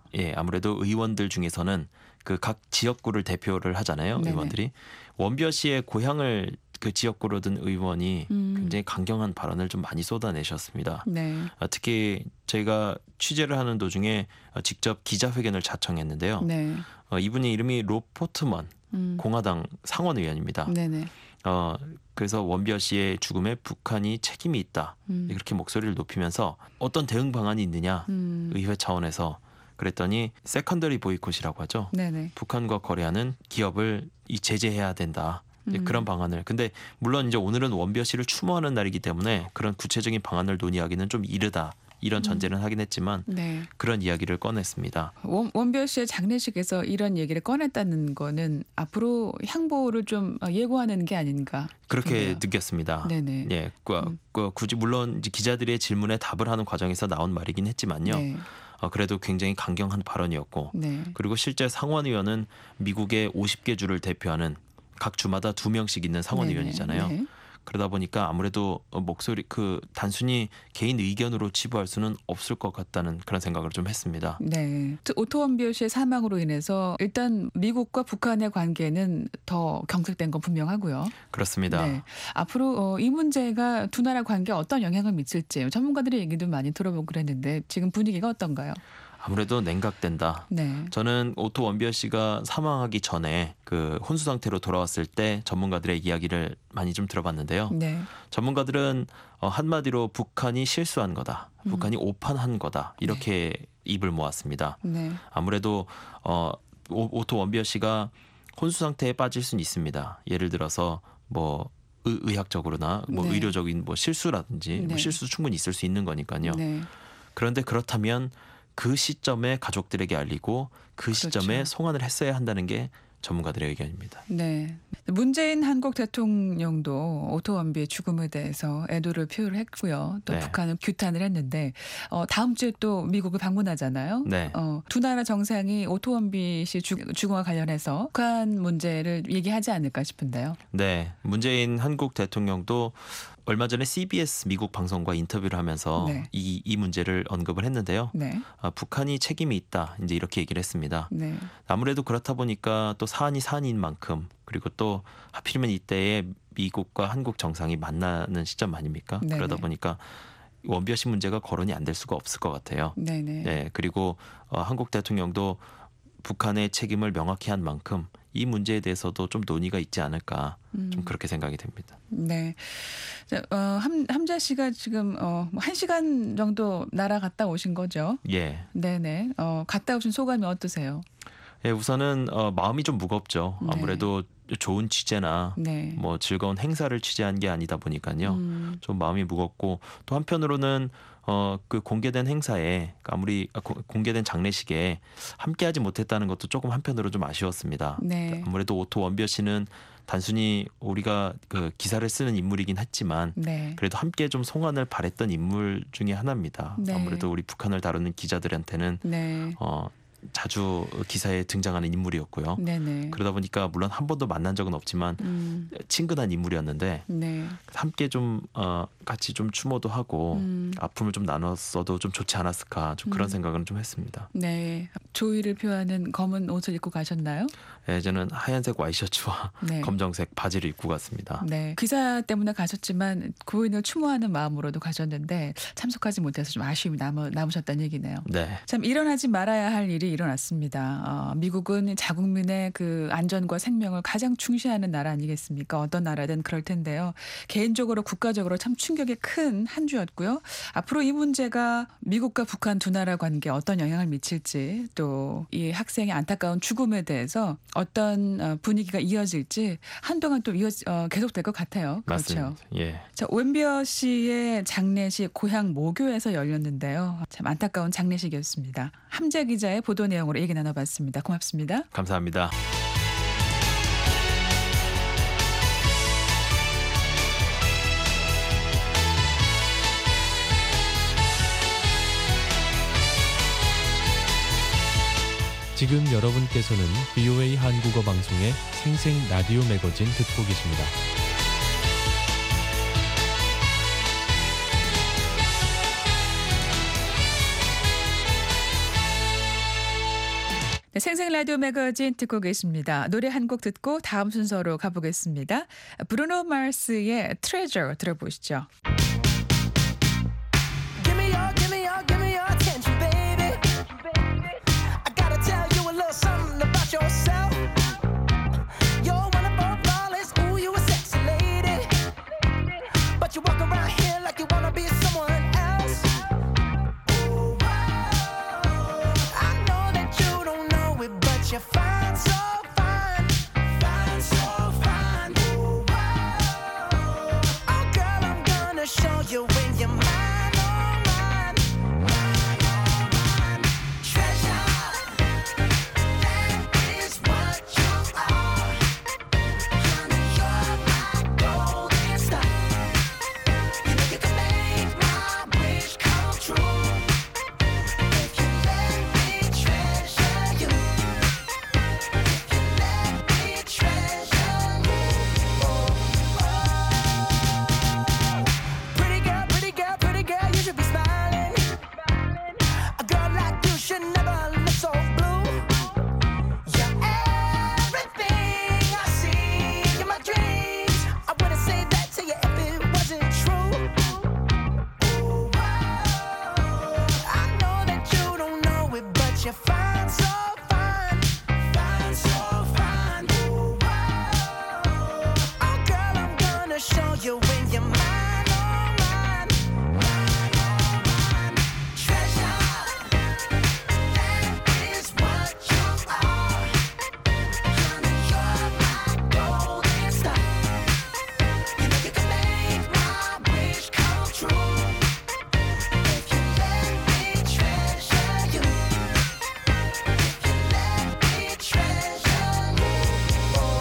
예, 아무래도 의원들 중에서는 그 각 지역구를 대표를 하잖아요. 네네. 의원들이 원비어 씨의 고향을 그 지역구로 둔 의원이 음. 굉장히 강경한 발언을 좀 많이 쏟아내셨습니다. 네. 아, 특히 저희가 취재를 하는 도중에 어, 직접 기자회견을 자청했는데요. 네. 어, 이분이 이름이 로 포트먼 음. 공화당 상원 의원입니다. 네네. 어, 그래서 원비어 씨의 죽음에 북한이 책임이 있다. 음. 이렇게 목소리를 높이면서 어떤 대응 방안이 있느냐 음. 의회 차원에서 그랬더니 세컨더리 보이콧이라고 하죠. 네네. 북한과 거래하는 기업을 이 제재해야 된다. 이제 음. 그런 방안을. 근데 물론 이제 오늘은 원비어 씨를 추모하는 날이기 때문에 그런 구체적인 방안을 논의하기는 좀 이르다. 이런 전제는 하긴 했지만 네. 그런 이야기를 꺼냈습니다. 원, 원별 씨의 장례식에서 이런 얘기를 꺼냈다는 거는 앞으로 향보를 좀 예고하는 게 아닌가 그렇게 싶은데요. 느꼈습니다. 네네. 예, 그, 음. 그 굳이 물론 이제 기자들의 질문에 답을 하는 과정에서 나온 말이긴 했지만요. 네. 어, 그래도 굉장히 강경한 발언이었고 네. 그리고 실제 상원의원은 미국의 오십 개 주를 대표하는 각 주마다 두 명씩 있는 상원의원이잖아요. 네네. 네. 그러다 보니까 아무래도 목소리 그 단순히 개인 의견으로 치부할 수는 없을 것 같다는 그런 생각을 좀 했습니다. 네. 오토 원비어 씨의 사망으로 인해서 일단 미국과 북한의 관계는 더 경색된 건 분명하고요. 그렇습니다. 네. 앞으로 어, 이 문제가 두 나라 관계에 어떤 영향을 미칠지 전문가들의 얘기도 많이 들어보고 그랬는데 지금 분위기가 어떤가요? 아무래도 냉각된다. 네. 저는 오토 원비어 씨가 사망하기 전에 그 혼수 상태로 돌아왔을 때 전문가들의 이야기를 많이 좀 들어봤는데요. 네. 전문가들은 어, 한마디로 북한이 실수한 거다. 음. 북한이 오판한 거다. 이렇게 입을 모았습니다. 네. 아무래도 어, 오- 오토 원비어 씨가 혼수 상태에 빠질 수는 있습니다. 예를 들어서 뭐 의, 의학적으로나 뭐 네. 의료적인 뭐 실수라든지 뭐 네. 실수 충분히 있을 수 있는 거니까요. 네. 그런데 그렇다면 그 시점에 가족들에게 알리고 그 시점에 그렇죠. 송환을 했어야 한다는 게 전문가들의 의견입니다. 네. 문재인 한국 대통령도 오토 원비의 죽음에 대해서 애도를 표현했고요. 또 네. 북한은 규탄을 했는데 어, 다음 주에 또 미국을 방문하잖아요. 네. 어, 두 나라 정상이 오토 원비 씨 죽- 죽음과 관련해서 북한 문제를 얘기하지 않을까 싶은데요. 네, 문재인 한국 대통령도 얼마 전에 씨비에스 미국 방송과 인터뷰를 하면서 네. 이, 이 문제를 언급을 했는데요. 네. 아, 북한이 책임이 있다. 이제 이렇게 얘기를 했습니다. 네. 아무래도 그렇다 보니까 또 사안이 사안인 만큼 그리고 또 하필이면 이때에 미국과 한국 정상이 만나는 시점 아닙니까? 네네. 그러다 보니까 원비어 씨 문제가 거론이 안 될 수가 없을 것 같아요. 네, 네. 네, 그리고 어, 한국 대통령도 북한의 책임을 명확히 한 만큼 이 문제에 대해서도 좀 논의가 있지 않을까 좀 음. 그렇게 생각이 됩니다. 네. 자, 어, 함, 함자 씨가 지금 어, 한 시간 정도 날아갔다 오신 거죠? 예, 네네. 어, 갔다 오신 소감이 어떠세요? 예 우선은 어, 마음이 좀 무겁죠. 네. 아무래도 좋은 취재나 네. 뭐 즐거운 행사를 취재한 게 아니다 보니까요. 음, 좀 마음이 무겁고 또 한편으로는 어 그 공개된 행사에 아무리 아, 고- 공개된 장례식에 함께하지 못했다는 것도 조금 한편으로 좀 아쉬웠습니다. 네. 아무래도 오토 원비어 씨는 단순히 우리가 그 기사를 쓰는 인물이긴 했지만 네. 그래도 함께 좀 송환을 바랬던 인물 중에 하나입니다. 네. 아무래도 우리 북한을 다루는 기자들한테는 네. 어 자주 기사에 등장하는 인물이었고요. 네네. 그러다 보니까 물론 한 번도 만난 적은 없지만 음, 친근한 인물이었는데 네. 함께 좀 어, 같이 좀 추모도 하고 음, 아픔을 좀 나눴어도 좀 좋지 않았을까 좀 그런 음. 생각은 좀 했습니다. 네. 조의를 표하는 검은 옷을 입고 가셨나요? 예, 저는 하얀색 와이셔츠와 네. 검정색 바지를 입고 갔습니다. 네. 기사 때문에 가셨지만 고인을 추모하는 마음으로도 가셨는데 참석하지 못해서 좀 아쉬움이 남으, 남으셨다는 얘기네요. 네, 참 일어나지 말아야 할 일이 일어났습니다. 어, 미국은 자국민의 그 안전과 생명을 가장 중시하는 나라 아니겠습니까? 어떤 나라든 그럴 텐데요. 개인적으로 국가적으로 참 충격이 큰 한 주였고요. 앞으로 이 문제가 미국과 북한 두 나라 관계에 어떤 영향을 미칠지 또 이 학생의 안타까운 죽음에 대해서 어떤 어, 분위기가 이어질지 한동안 또 이어 어, 계속될 것 같아요. 그렇죠. 맞습니다. 예, 자, 원비어 씨의 장례식 고향 모교에서 열렸는데요. 참 안타까운 장례식이었습니다. 함재 기자의 보도 내용으로 얘기 나눠봤습니다. 고맙습니다. 감사합니다. 지금 여러분께서는 브이오에이 한국어 방송의 생생 라디오 매거진 듣고 계십니다. 네, 생생 라디오 매거진 듣고 계십니다. 노래 한 곡 듣고 다음 순서로 가보겠습니다. 브루노 마스의 트레저 들어보시죠. Give me your, give me your, give me your attention, baby. I gotta tell you a little something about yourself. You're one of our flawless, ooh, you a sexy lady. But you walk around here like you wanna be someone else. Ooh, wow. I know that you don't know it, but you're fine, so fine, fine, so fine. Ooh, wow. Oh, girl, I'm gonna show you when you're mine, oh, mine, mine, oh, mine. Treasure, that is what you are. Honey, you're my golden star. You know you can make my wish come true. If you let me treasure you. If you let me treasure you. Oh, oh. Pretty girl, pretty girl, pretty girl, you should be smiling. A girl like you should never look so blue. You're everything I see in my dreams. I wouldn't say that to you if it wasn't true. Ooh, wow. I know that you don't know it, but you're fine, so fine, fine, so fine. Ooh, wow. Oh, girl, I'm gonna show you when you're mine, oh, mine, mine, oh, mine. Treasure, that is what you are. Honey, you're my golden star. You know you can make my wish come true. If you let me treasure you. If you let me treasure you. Oh,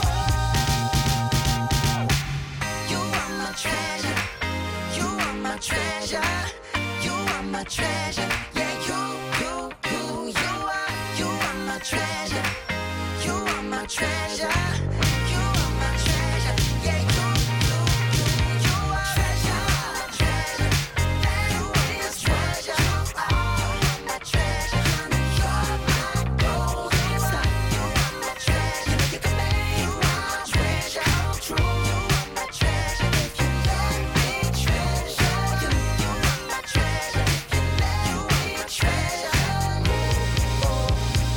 oh. You are my treasure. You are my treasure. You are my treasure. Yeah, you, you, you, you are. You are my treasure. You are my treasure. You are my treasure. Yeah, you, you, you, you are. Treasure, treasure. That is treasure. You are my treasure. Honey, you're my golden star. You are my treasure. You know you can make my treasure come true. You are my treasure. If you let me treasure you. You are my treasure. If you let me treasure you. Oh,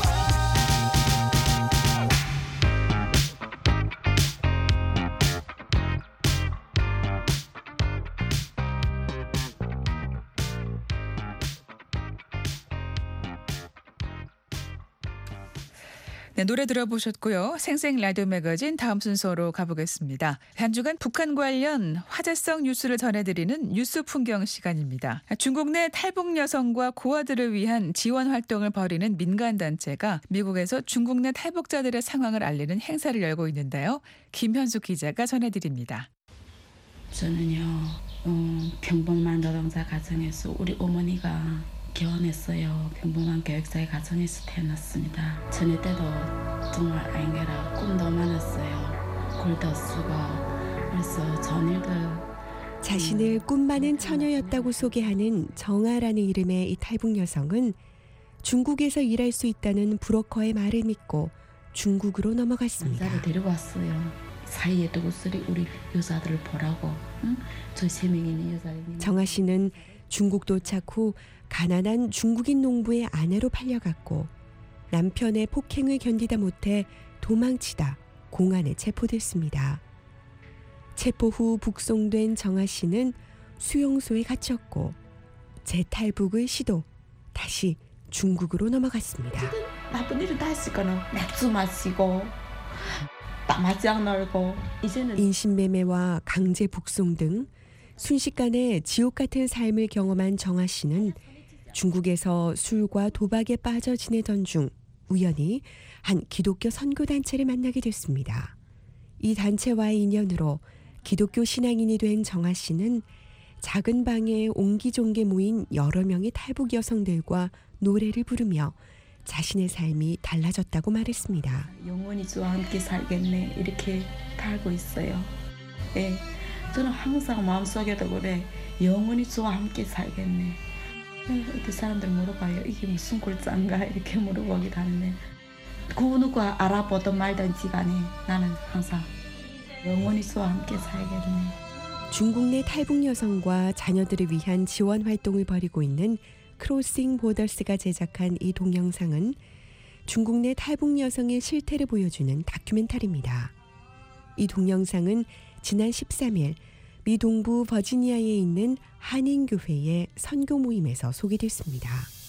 네, 노래 들어보셨고요. 생생 라디오 매거진 다음 순서로 가보겠습니다. 한 주간 북한 관련 화제성 뉴스를 전해드리는 뉴스 풍경 시간입니다. 중국 내 탈북 여성과 고아들을 위한 지원 활동을 벌이는 민간단체가 미국에서 중국 내 탈북자들의 상황을 알리는 행사를 열고 있는데요. 김현숙 기자가 전해드립니다. 저는요 어, 평범한 노동자 가정에서 우리 어머니가 결혼했어요. 평범한 교육자의 가정에서 태어났습니다. 전에 때도 정말 아이게라 꿈도 많았어요. 골도 쓰고 그래서 전일도 자신을 꿈 많은 처녀였다고 소개하는 정아라는 이름의 이 탈북 여성은 중국에서 일할 수 있다는 브로커의 말을 믿고 중국으로 넘어갔습니다. 남자를 데리고 왔어요. 사이에 두고 쓰리 우리 여자들을 보라고. 응? 저 세 명이 있는 여자들. 정아 씨는 중국 도착 후 가난한 중국인 농부의 아내로 팔려갔고 남편의 폭행을 견디다 못해 도망치다 공안에 체포됐습니다. 체포 후 북송된 정아 씨는 수용소에 갇혔고 재탈북을 시도 다시 중국으로 넘어갔습니다. 나쁜 일은 다 했을 거는 맥주 마시고 마장 놀고 이제는 인신매매와 강제 북송 등 순식간에 지옥 같은 삶을 경험한 정아 씨는 중국에서 술과 도박에 빠져 지내던 중 우연히 한 기독교 선교단체를 만나게 됐습니다. 이 단체와의 인연으로 기독교 신앙인이 된 정아 씨는 작은 방에 옹기종기 모인 여러 명의 탈북 여성들과 노래를 부르며 자신의 삶이 달라졌다고 말했습니다. 영원히 저와 함께 살겠네 이렇게 달고 있어요. 네, 저는 항상 마음속에도 그래 영원히 저와 함께 살겠네. 어떤 사람들 물어봐요. 이게 무슨 골자인가 이렇게 물어보기도 하는데 그 누가 알아보든 말든지 간에 나는 항상 영원히 수와 함께 살겠네. 중국 내 탈북 여성과 자녀들을 위한 지원 활동을 벌이고 있는 크로싱 보더스가 제작한 이 동영상은 중국 내 탈북 여성의 실태를 보여주는 다큐멘터리입니다. 이 동영상은 지난 십삼 일 미 동부 버지니아에 있는 한인교회의 선교 모임에서 소개됐습니다.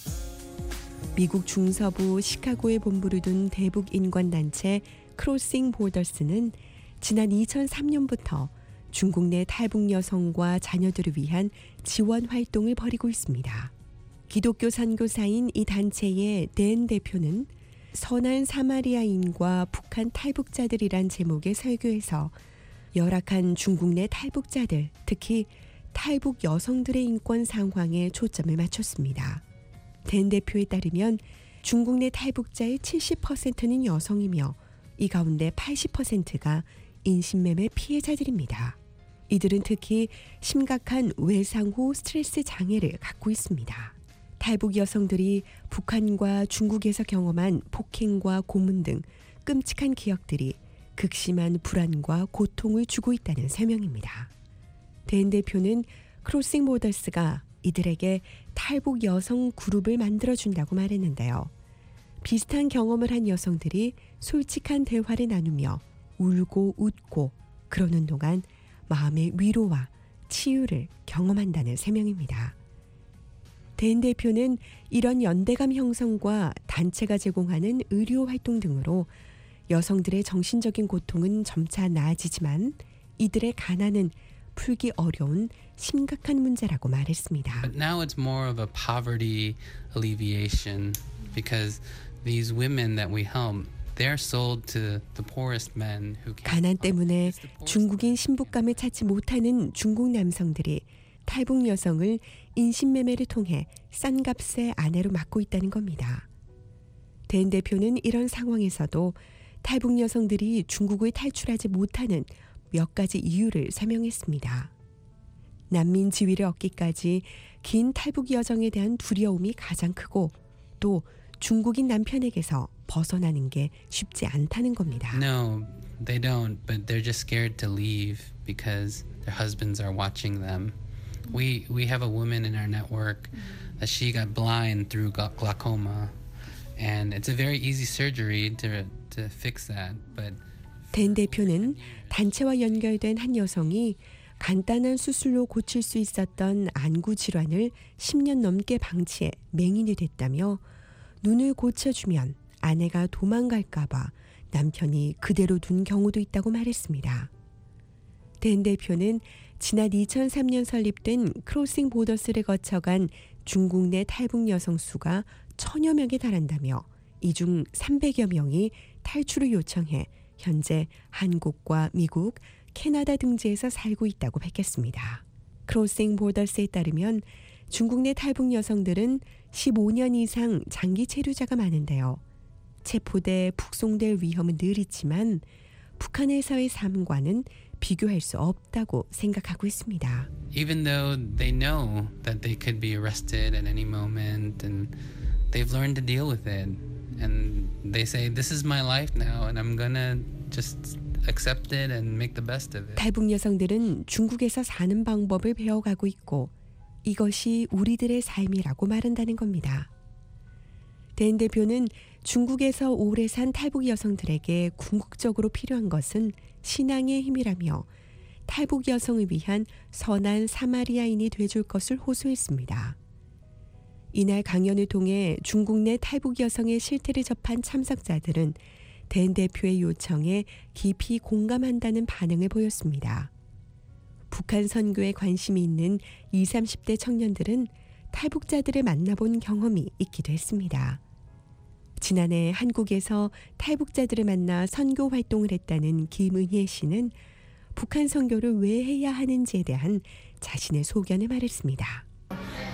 미국 중서부 시카고에 본부를 둔 대북 인권단체 크로싱 보더스는 지난 이천삼 년부터 중국 내 탈북 여성과 자녀들을 위한 지원 활동을 벌이고 있습니다. 기독교 선교사인 이 단체의 댄 대표는 선한 사마리아인과 북한 탈북자들이란 제목의 설교에서 열악한 중국 내 탈북자들, 특히 탈북 여성들의 인권 상황에 초점을 맞췄습니다. 댄 대표에 따르면 중국 내 탈북자의 칠십 퍼센트는 여성이며 이 가운데 팔십 퍼센트가 인신매매 피해자들입니다. 이들은 특히 심각한 외상 후 스트레스 장애를 갖고 있습니다. 탈북 여성들이 북한과 중국에서 경험한 폭행과 고문 등 끔찍한 기억들이 극심한 불안과 고통을 주고 있다는 설명입니다. 댄 대표는 크로싱 보더스가 이들에게 탈북 여성 그룹을 만들어준다고 말했는데요. 비슷한 경험을 한 여성들이 솔직한 대화를 나누며 울고 웃고 그러는 동안 마음의 위로와 치유를 경험한다는 설명입니다. 댄 대표는 이런 연대감 형성과 단체가 제공하는 의료 활동 등으로 여성들의 정신적인 고통은 점차 나아지지만 이들의 가난은 풀기 어려운 심각한 문제라고 말했습니다. But now it's more of a poverty alleviation because these women that we help, they're sold to the poorest men who can't. 가난 때문에 중국인 신부감을 찾지 못하는 중국 남성들이 탈북 여성을 인신매매를 통해 싼 값의 아내로 맡고 있다는 겁니다. 댄 대표는 이런 상황에서도 탈북 여성들이 중국을 탈출하지 못하는 몇 가지 이유를 설명했습니다. 난민 지위를 얻기까지 긴 탈북 여정에 대한 두려움이 가장 크고 또 중국인 남편에게서 벗어나는 게 쉽지 않다는 겁니다. No, they don't, but they're just scared to leave because their husbands are watching them. We we have a woman in our network that she got blind through gla- glaucoma, and it's a very easy surgery to to fix that. But 댄 대표는 단체와 연결된 한 여성이 간단한 수술로 고칠 수 있었던 안구 질환을 십 년 넘게 방치해 맹인이 됐다며 눈을 고쳐주면 아내가 도망갈까 봐 남편이 그대로 둔 경우도 있다고 말했습니다. 댄 대표는 지난 이천삼 년 설립된 크로싱 보더스를 거쳐간 중국 내 탈북 여성 수가 천여 명에 달한다며 이 중 삼백여 명이 탈출을 요청해 현재 한국과 미국, 캐나다 등지에서 살고 있다고 밝혔습니다. 크로싱 보더스에 따르면 중국 내 탈북 여성들은 십오 년 이상 장기 체류자가 많은데요. 체포돼 북송될 위험은 늘 있지만 북한에서의 삶과는 비교할 수 없다고 생각하고 있습니다. even though they know that they could be arrested at any moment, and they've learned to deal with it, and they say, "This is my life now, and I'm gonna just accept it and make the best of it." 탈북 여성들은 중국에서 사는 방법을 배워가고 있고 이것이 우리들의 삶이라고 말한다는 겁니다. 댄 대표는 중국에서 오래 산 탈북 여성들에게 궁극적으로 필요한 것은 신앙의 힘이라며 탈북 여성을 위한 선한 사마리아인이 돼줄 것을 호소했습니다. 이날 강연을 통해 중국 내 탈북 여성의 실태를 접한 참석자들은 댄 대표의 요청에 깊이 공감한다는 반응을 보였습니다. 북한 선교에 관심이 있는 이십, 삼십 대 청년들은 탈북자들을 만나본 경험이 있기도 했습니다. 지난해 한국에서 탈북자들을 만나 선교 활동을 했다는 김은혜 씨는 북한 선교를 왜 해야 하는지에 대한 자신의 소견을 말했습니다. 어,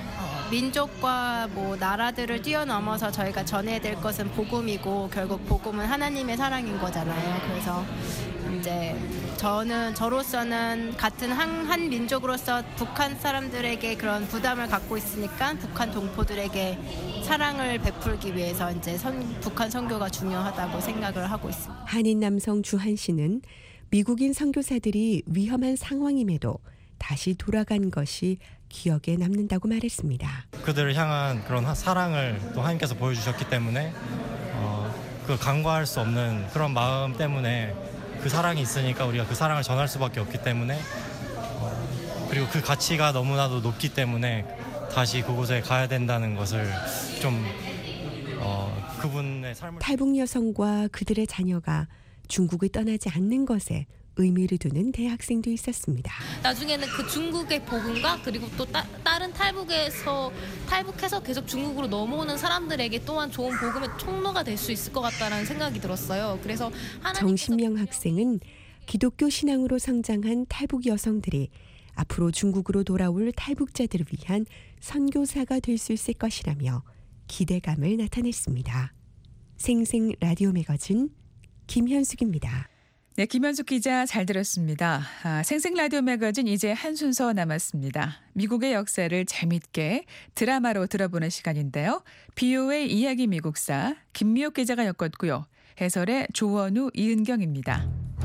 민족과 뭐 나라들을 뛰어넘어서 저희가 전해야 될 것은 복음이고 결국 복음은 하나님의 사랑인 거잖아요. 그래서 이제 저는 저로서는 같은 한, 한 민족으로서 북한 사람들에게 그런 부담을 갖고 있으니까 북한 동포들에게 사랑을 베풀기 위해서 이제 선, 북한 선교가 중요하다고 생각을 하고 있습니다. 한인 남성 주한 씨는 미국인 선교사들이 위험한 상황임에도 다시 돌아간 것이 기억에 남는다고 말했습니다. 그들을 향한 그런 사랑을 또 하나님께서 보여주셨기 때문에 어, 그 간과할 수 없는 그런 마음 때문에 그 사랑이 있으니까 우리가 그 사랑을 전할 수밖에 없기 때문에 어, 그리고 그 가치가 너무나도 높기 때문에 다시 그곳에 가야 된다는 것을 좀 어, 그분의 삶을 탈북 여성과 그들의 자녀가 중국을 떠나지 않는 것에 의미를 두는 대학생도 있었습니다. 나중에는 그 중국의 복음과 그리고 또 따, 다른 탈북에서 탈북해서 계속 중국으로 넘어오는 사람들에게 또한 좋은 복음의 통로가 될 수 있을 것 같다는 생각이 들었어요. 그래서 정신명 학생은 기독교 신앙으로 성장한 탈북 여성들이 앞으로 중국으로 돌아올 탈북자들을 위한 선교사가 될 수 있을 것이라며 기대감을 나타냈습니다. 생생 라디오 매거진 김현숙입니다. 네, 김현숙 기자 잘 들었습니다. 아, 생생 라디오 매거진 이제 한 순서 남았습니다. 미국의 역사를 재밌게 드라마로 들어보는 시간인데요. 비오에이 이야기 미국사 김미옥 기자가 엮었고요. 해설의 조원우, 이은경입니다.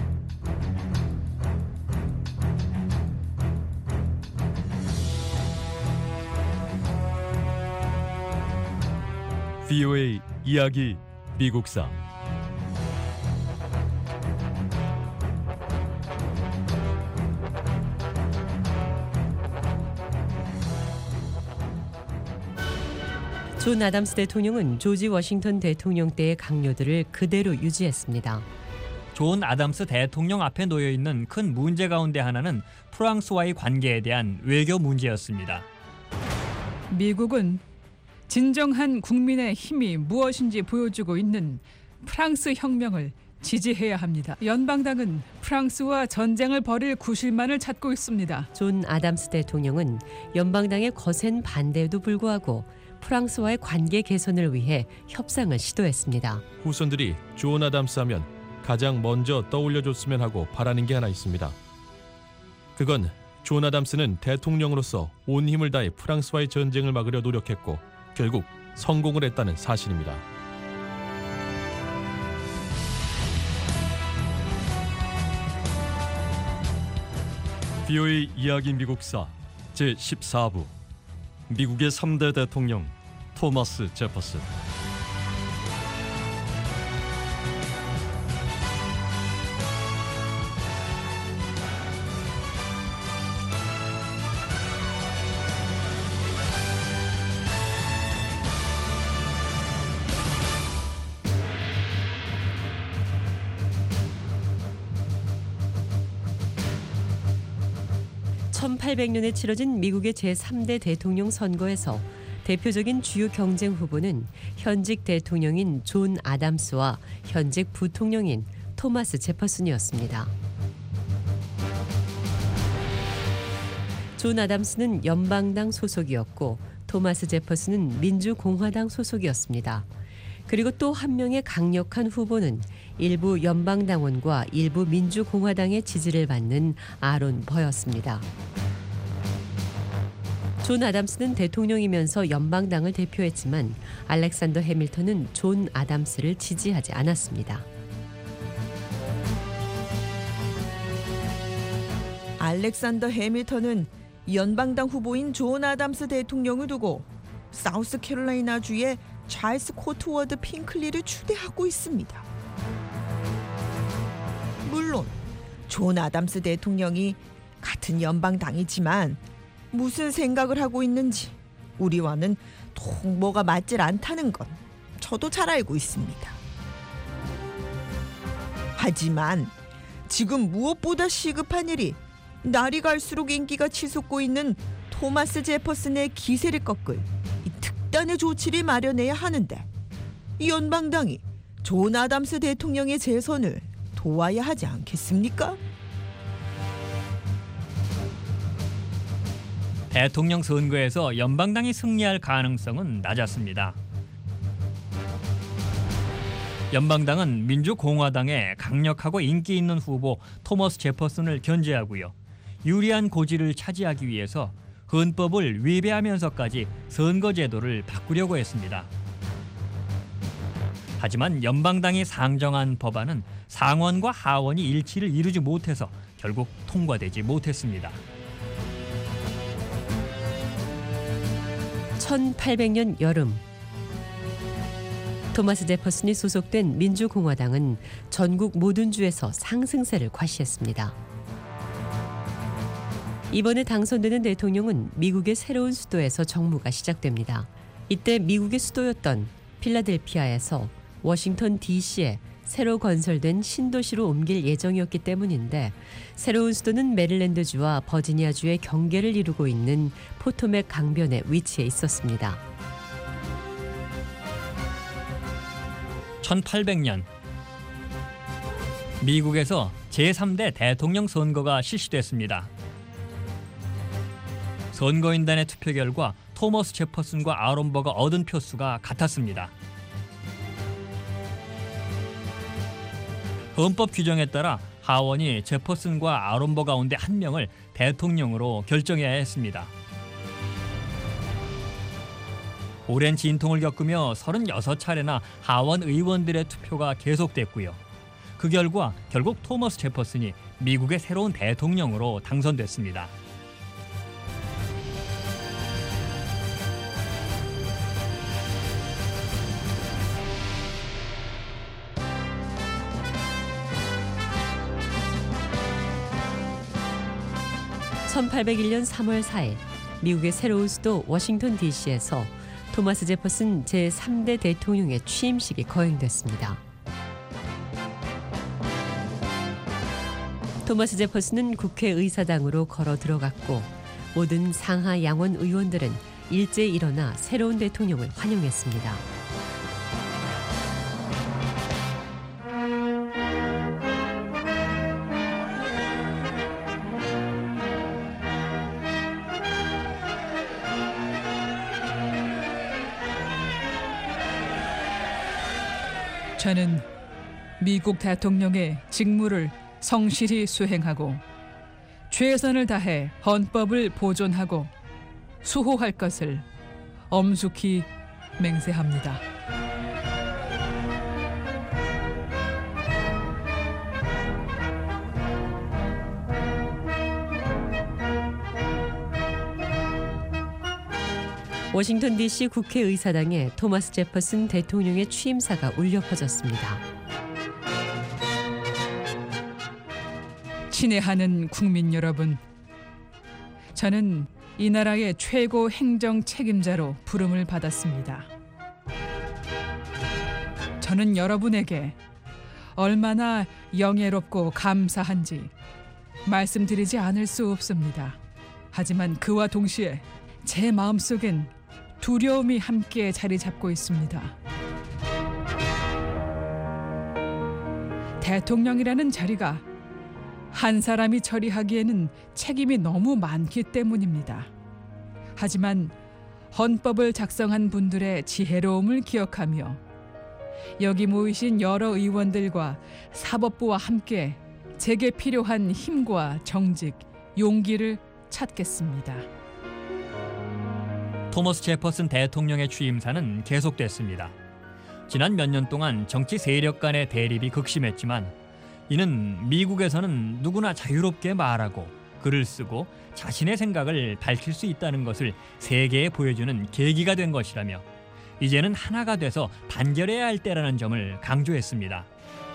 비오에이 이야기 미국사 존 아담스 대통령은 조지 워싱턴 대통령 때의 강요들을 그대로 유지했습니다. 존 아담스 대통령 앞에 놓여 있는 큰 문제 가운데 하나는 프랑스와의 관계에 대한 외교 문제였습니다. 미국은 진정한 국민의 힘이 무엇인지 보여주고 있는 프랑스 혁명을 지지해야 합니다. 연방당은 프랑스와 전쟁을 벌일 구실만을 찾고 있습니다. 존 아담스 대통령은 연방당의 거센 반대에도 불구하고 프랑스와의 관계 개선을 위해 협상을 시도했습니다. 후손들이 존 아담스 하면 가장 먼저 떠올려줬으면 하고 바라는 게 하나 있습니다. 그건 존 아담스는 대통령으로서 온 힘을 다해 프랑스와의 전쟁을 막으려 노력했고 결국 성공을 했다는 사실입니다. 비오에이 이야기 미국사 제십사 부 미국의 삼 대 대통령 토마스 제퍼슨. 천팔백 년에 치러진 미국의 제삼 대 대통령 선거에서 대표적인 주요 경쟁 후보는 현직 대통령인 존 아담스와 현직 부통령인 토마스 제퍼슨이었습니다. 존 아담스는 연방당 소속이었고 토마스 제퍼슨은 민주공화당 소속이었습니다. 그리고 또 한 명의 강력한 후보는 일부 연방당원과 일부 민주공화당의 지지를 받는 아론 버였습니다. 존 아담스는 대통령이면서 연방당을 대표했지만 알렉산더 해밀턴은 존 아담스를 지지하지 않았습니다. 알렉산더 해밀턴은 연방당 후보인 존 아담스 대통령을 두고 사우스캐롤라이나주의 찰스 코트워드 핑클리를 추대하고 있습니다. 물론 존 아담스 대통령이 같은 연방당이지만 무슨 생각을 하고 있는지 우리와는 통 뭐가 맞질 않다는 건 저도 잘 알고 있습니다. 하지만 지금 무엇보다 시급한 일이 날이 갈수록 인기가 치솟고 있는 토마스 제퍼슨의 기세를 꺾을 이 특단의 조치를 마련해야 하는데 연방당이 존 아담스 대통령의 재선을 도와야 하지 않겠습니까? 대통령 선거에서 연방당이 승리할 가능성은 낮았습니다. 연방당은 민주공화당의 강력하고 인기 있는 후보 토머스 제퍼슨을 견제하고요. 유리한 고지를 차지하기 위해서 헌법을 위배하면서까지 선거제도를 바꾸려고 했습니다. 하지만 연방당이 상정한 법안은 상원과 하원이 일치를 이루지 못해서 결국 통과되지 못했습니다. 천팔백 년 여름, 토마스 제퍼슨이 소속된 민주공화당은 전국 모든 주에서 상승세를 과시했습니다. 이번에 당선되는 대통령은 미국의 새로운 수도에서 정무가 시작됩니다. 이때 미국의 수도였던 필라델피아에서 워싱턴 디씨에 새로 건설된 신도시로 옮길 예정이었기 때문인데 새로운 수도는 메릴랜드주와 버지니아주의 경계를 이루고 있는 포토맥 강변에 위치해 있었습니다. 천팔백 년 미국에서 제삼 대 대통령 선거가 실시됐습니다. 선거인단의 투표 결과 토머스 제퍼슨과 아론 버가 얻은 표수가 같았습니다. 헌법 규정에 따라 하원이 제퍼슨과 아론 버 가운데 한 명을 대통령으로 결정해야 했습니다. 오랜 진통을 겪으며 서른여섯 차례나 하원 의원들의 투표가 계속됐고요. 그 결과 결국 토머스 제퍼슨이 미국의 새로운 대통령으로 당선됐습니다. 천팔백일 년 삼월 사일 미국의 새로운 수도 워싱턴 디씨에서 토마스 제퍼슨 제삼 대 대통령의 취임식이 거행됐습니다. 토마스 제퍼슨은 국회의사당으로 걸어 들어갔고 모든 상하 양원 의원들은 일제히 일어나 새로운 대통령을 환영했습니다. 저는 미국 대통령의 직무를 성실히 수행하고 최선을 다해 헌법을 보존하고 수호할 것을 엄숙히 맹세합니다. 워싱턴 디씨 국회의사당에 토마스 제퍼슨 대통령의 취임사가 울려 퍼졌습니다. 친애하는 국민 여러분, 저는 이 나라의 최고 행정 책임자로 부름을 받았습니다. 저는 여러분에게 얼마나 영예롭고 감사한지 말씀드리지 않을 수 없습니다. 하지만 그와 동시에 제 마음속엔 두려움이 함께 자리 잡고 있습니다. 대통령이라는 자리가 한 사람이 처리하기에는 책임이 너무 많기 때문입니다. 하지만 헌법을 작성한 분들의 지혜로움을 기억하며 여기 모이신 여러 의원들과 사법부와 함께 제게 필요한 힘과 정직, 용기를 찾겠습니다. 토머스 제퍼슨 대통령의 취임사는 계속됐습니다. 지난 몇 년 동안 정치 세력 간의 대립이 극심했지만 이는 미국에서는 누구나 자유롭게 말하고 글을 쓰고 자신의 생각을 밝힐 수 있다는 것을 세계에 보여주는 계기가 된 것이라며 이제는 하나가 돼서 단결해야 할 때라는 점을 강조했습니다.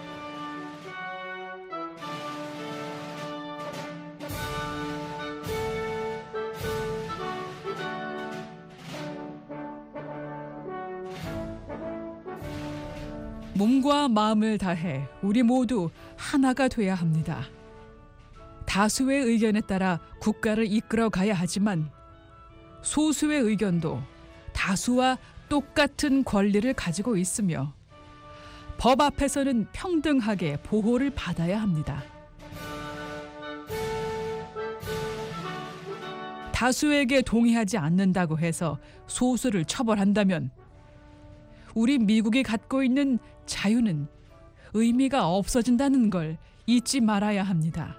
몸과 마음을 다해 우리 모두 하나가 돼야 합니다. 다수의 의견에 따라 국가를 이끌어 가야 하지만 소수의 의견도 다수와 똑같은 권리를 가지고 있으며 법 앞에서는 평등하게 보호를 받아야 합니다. 다수에게 동의하지 않는다고 해서 소수를 처벌한다면 우리 미국이 갖고 있는 자유는 의미가 없어진다는 걸 잊지 말아야 합니다.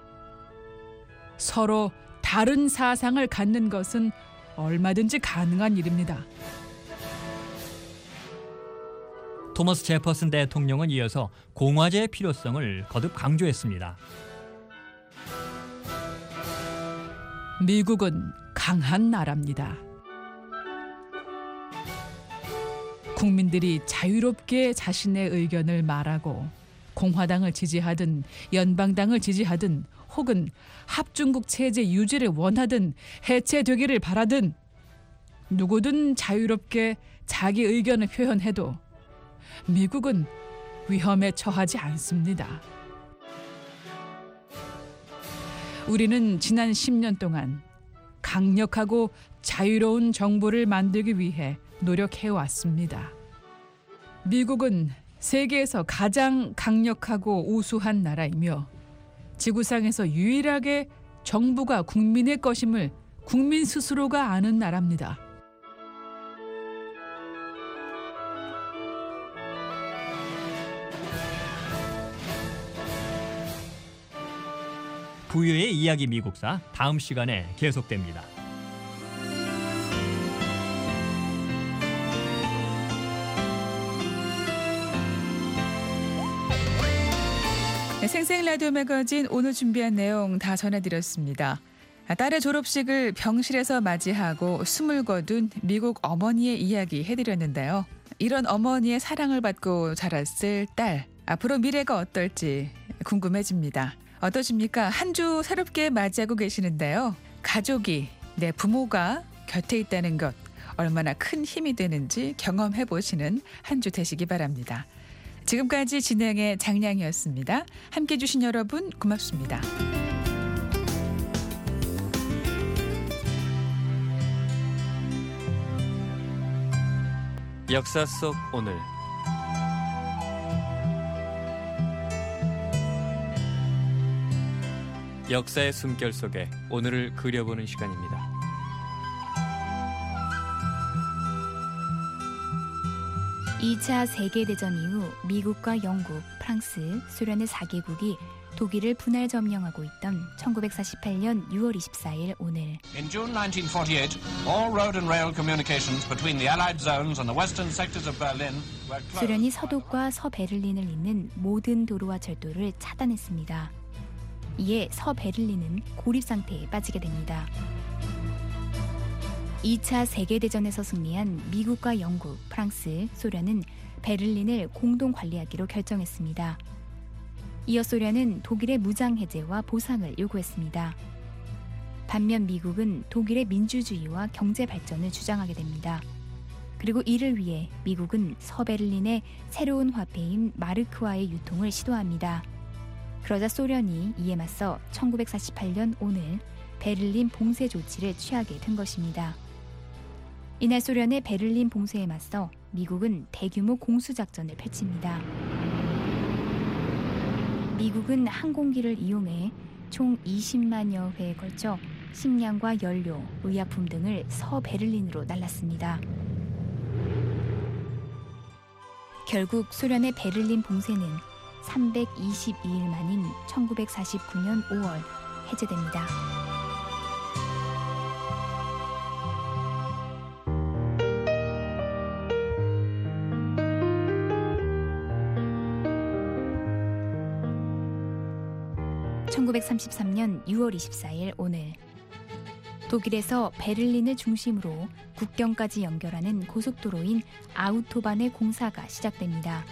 서로 다른 사상을 갖는 것은 얼마든지 가능한 일입니다. 토머스 제퍼슨 대통령은 이어서 공화제의 필요성을 거듭 강조했습니다. 미국은 강한 나라입니다. 국민들이 자유롭게 자신의 의견을 말하고 공화당을 지지하든 연방당을 지지하든 혹은 합중국 체제 유지를 원하든 해체되기를 바라든 누구든 자유롭게 자기 의견을 표현해도 미국은 위험에 처하지 않습니다. 우리는 지난 십 년 동안 강력하고 자유로운 정부를 만들기 위해 노력해왔습니다. 미국은 세계에서 가장 강력하고 우수한 나라이며 지구상에서 유일하게 정부가 국민의 것임을 국민 스스로가 아는 나라입니다. 부유의 이야기 미국사 다음 시간에 계속됩니다. 네, 생생 라디오 매거진 오늘 준비한 내용 다 전해드렸습니다. 딸의 졸업식을 병실에서 맞이하고 숨을 거둔 미국 어머니의 이야기 해드렸는데요. 이런 어머니의 사랑을 받고 자랐을 딸, 앞으로 미래가 어떨지 궁금해집니다. 어떠십니까? 한 주 새롭게 맞이하고 계시는데요. 가족이, 내 부모가 곁에 있다는 것 얼마나 큰 힘이 되는지 경험해보시는 한 주 되시기 바랍니다. 지금까지 진행의 장량이었습니다. 함께해 주신 여러분 고맙습니다. 역사 속 오늘 역사의 숨결 속에 오늘을 그려보는 시간입니다. 이 차 세계대전 이후 미국과 영국, 프랑스, 소련의 사 개국이 독일을 분할 점령하고 있던 천구백사십팔 년 유월 이십사일 오늘 In June nineteen forty-eight, all road and rail communications between the Allied zones and the western sectors of Berlin were closed. 소련이 서독과 서베를린을 잇는 모든 도로와 철도를 차단했습니다. 이에 서베를린은 고립 상태에 빠지게 됩니다. 이 차 세계대전에서 승리한 미국과 영국, 프랑스, 소련은 베를린을 공동 관리하기로 결정했습니다. 이어 소련은 독일의 무장 해제와 보상을 요구했습니다. 반면 미국은 독일의 민주주의와 경제 발전을 주장하게 됩니다. 그리고 이를 위해 미국은 서베를린의 새로운 화폐인 마르크와의 유통을 시도합니다. 그러자 소련이 이에 맞서 천구백사십팔 년 오늘 베를린 봉쇄 조치를 취하게 된 것입니다. 이날 소련의 베를린 봉쇄에 맞서 미국은 대규모 공수작전을 펼칩니다. 미국은 항공기를 이용해 총 이십만여 회에 걸쳐 식량과 연료, 의약품 등을 서베를린으로 날랐습니다. 결국 소련의 베를린 봉쇄는 삼백이십이 일 만인 천구백사십구 년 오월 해제됩니다. 천구백삼십삼 년 유월 이십사일 오늘 독일에서 베를린을 중심으로 국경까지 연결하는 고속도로인 아우토반의 공사가 시작됩니다.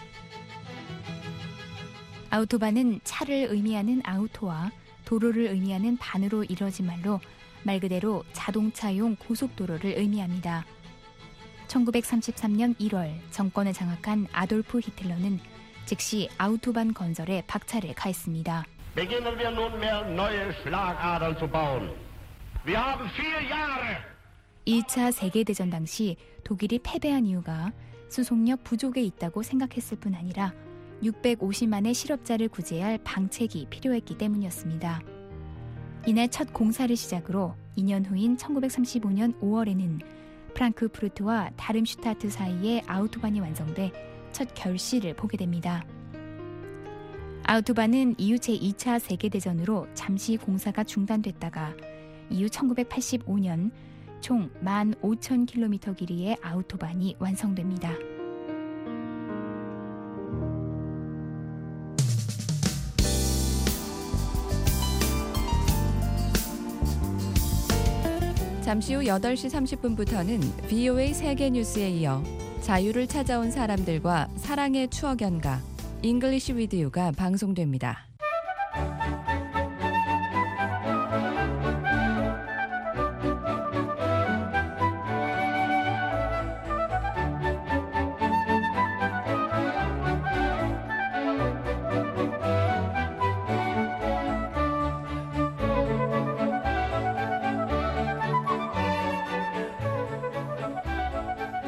아우토반은 차를 의미하는 아우토와 도로를 의미하는 반으로 이뤄진 말로 말 그대로 자동차용 고속도로를 의미합니다. 천구백삼십삼 년 일월 정권을 장악한 아돌프 히틀러는 즉시 아우토반 건설에 박차를 가했습니다. Beginnen wir nunmehr neue Schlagadern zu bauen. Wir haben vier Jahre. 일 차 세계대전 당시 독일이 패배한 이유가 수송력 부족에 있다고 생각했을 뿐 아니라 육백오십만의 실업자를 구제할 방책이 필요했기 때문이었습니다. 이날 첫 공사를 시작으로 이 년 후인 천구백삼십오 년 오월에는 프랑크푸르트와 다름슈타트 사이에 아우토반이 완성돼 첫 결실을 보게 됩니다. 아우토반은 이후 제이 차 세계대전으로 잠시 공사가 중단됐다가 이후 천구백팔십오 년 총 만 오천 킬로미터 길이의 아우토반이 완성됩니다. 잠시 후 여덟 시 삼십 분부터는 브이오에이 세계 뉴스에 이어 자유를 찾아온 사람들과 사랑의 추억 연가 잉글리시 위드 유가 방송됩니다.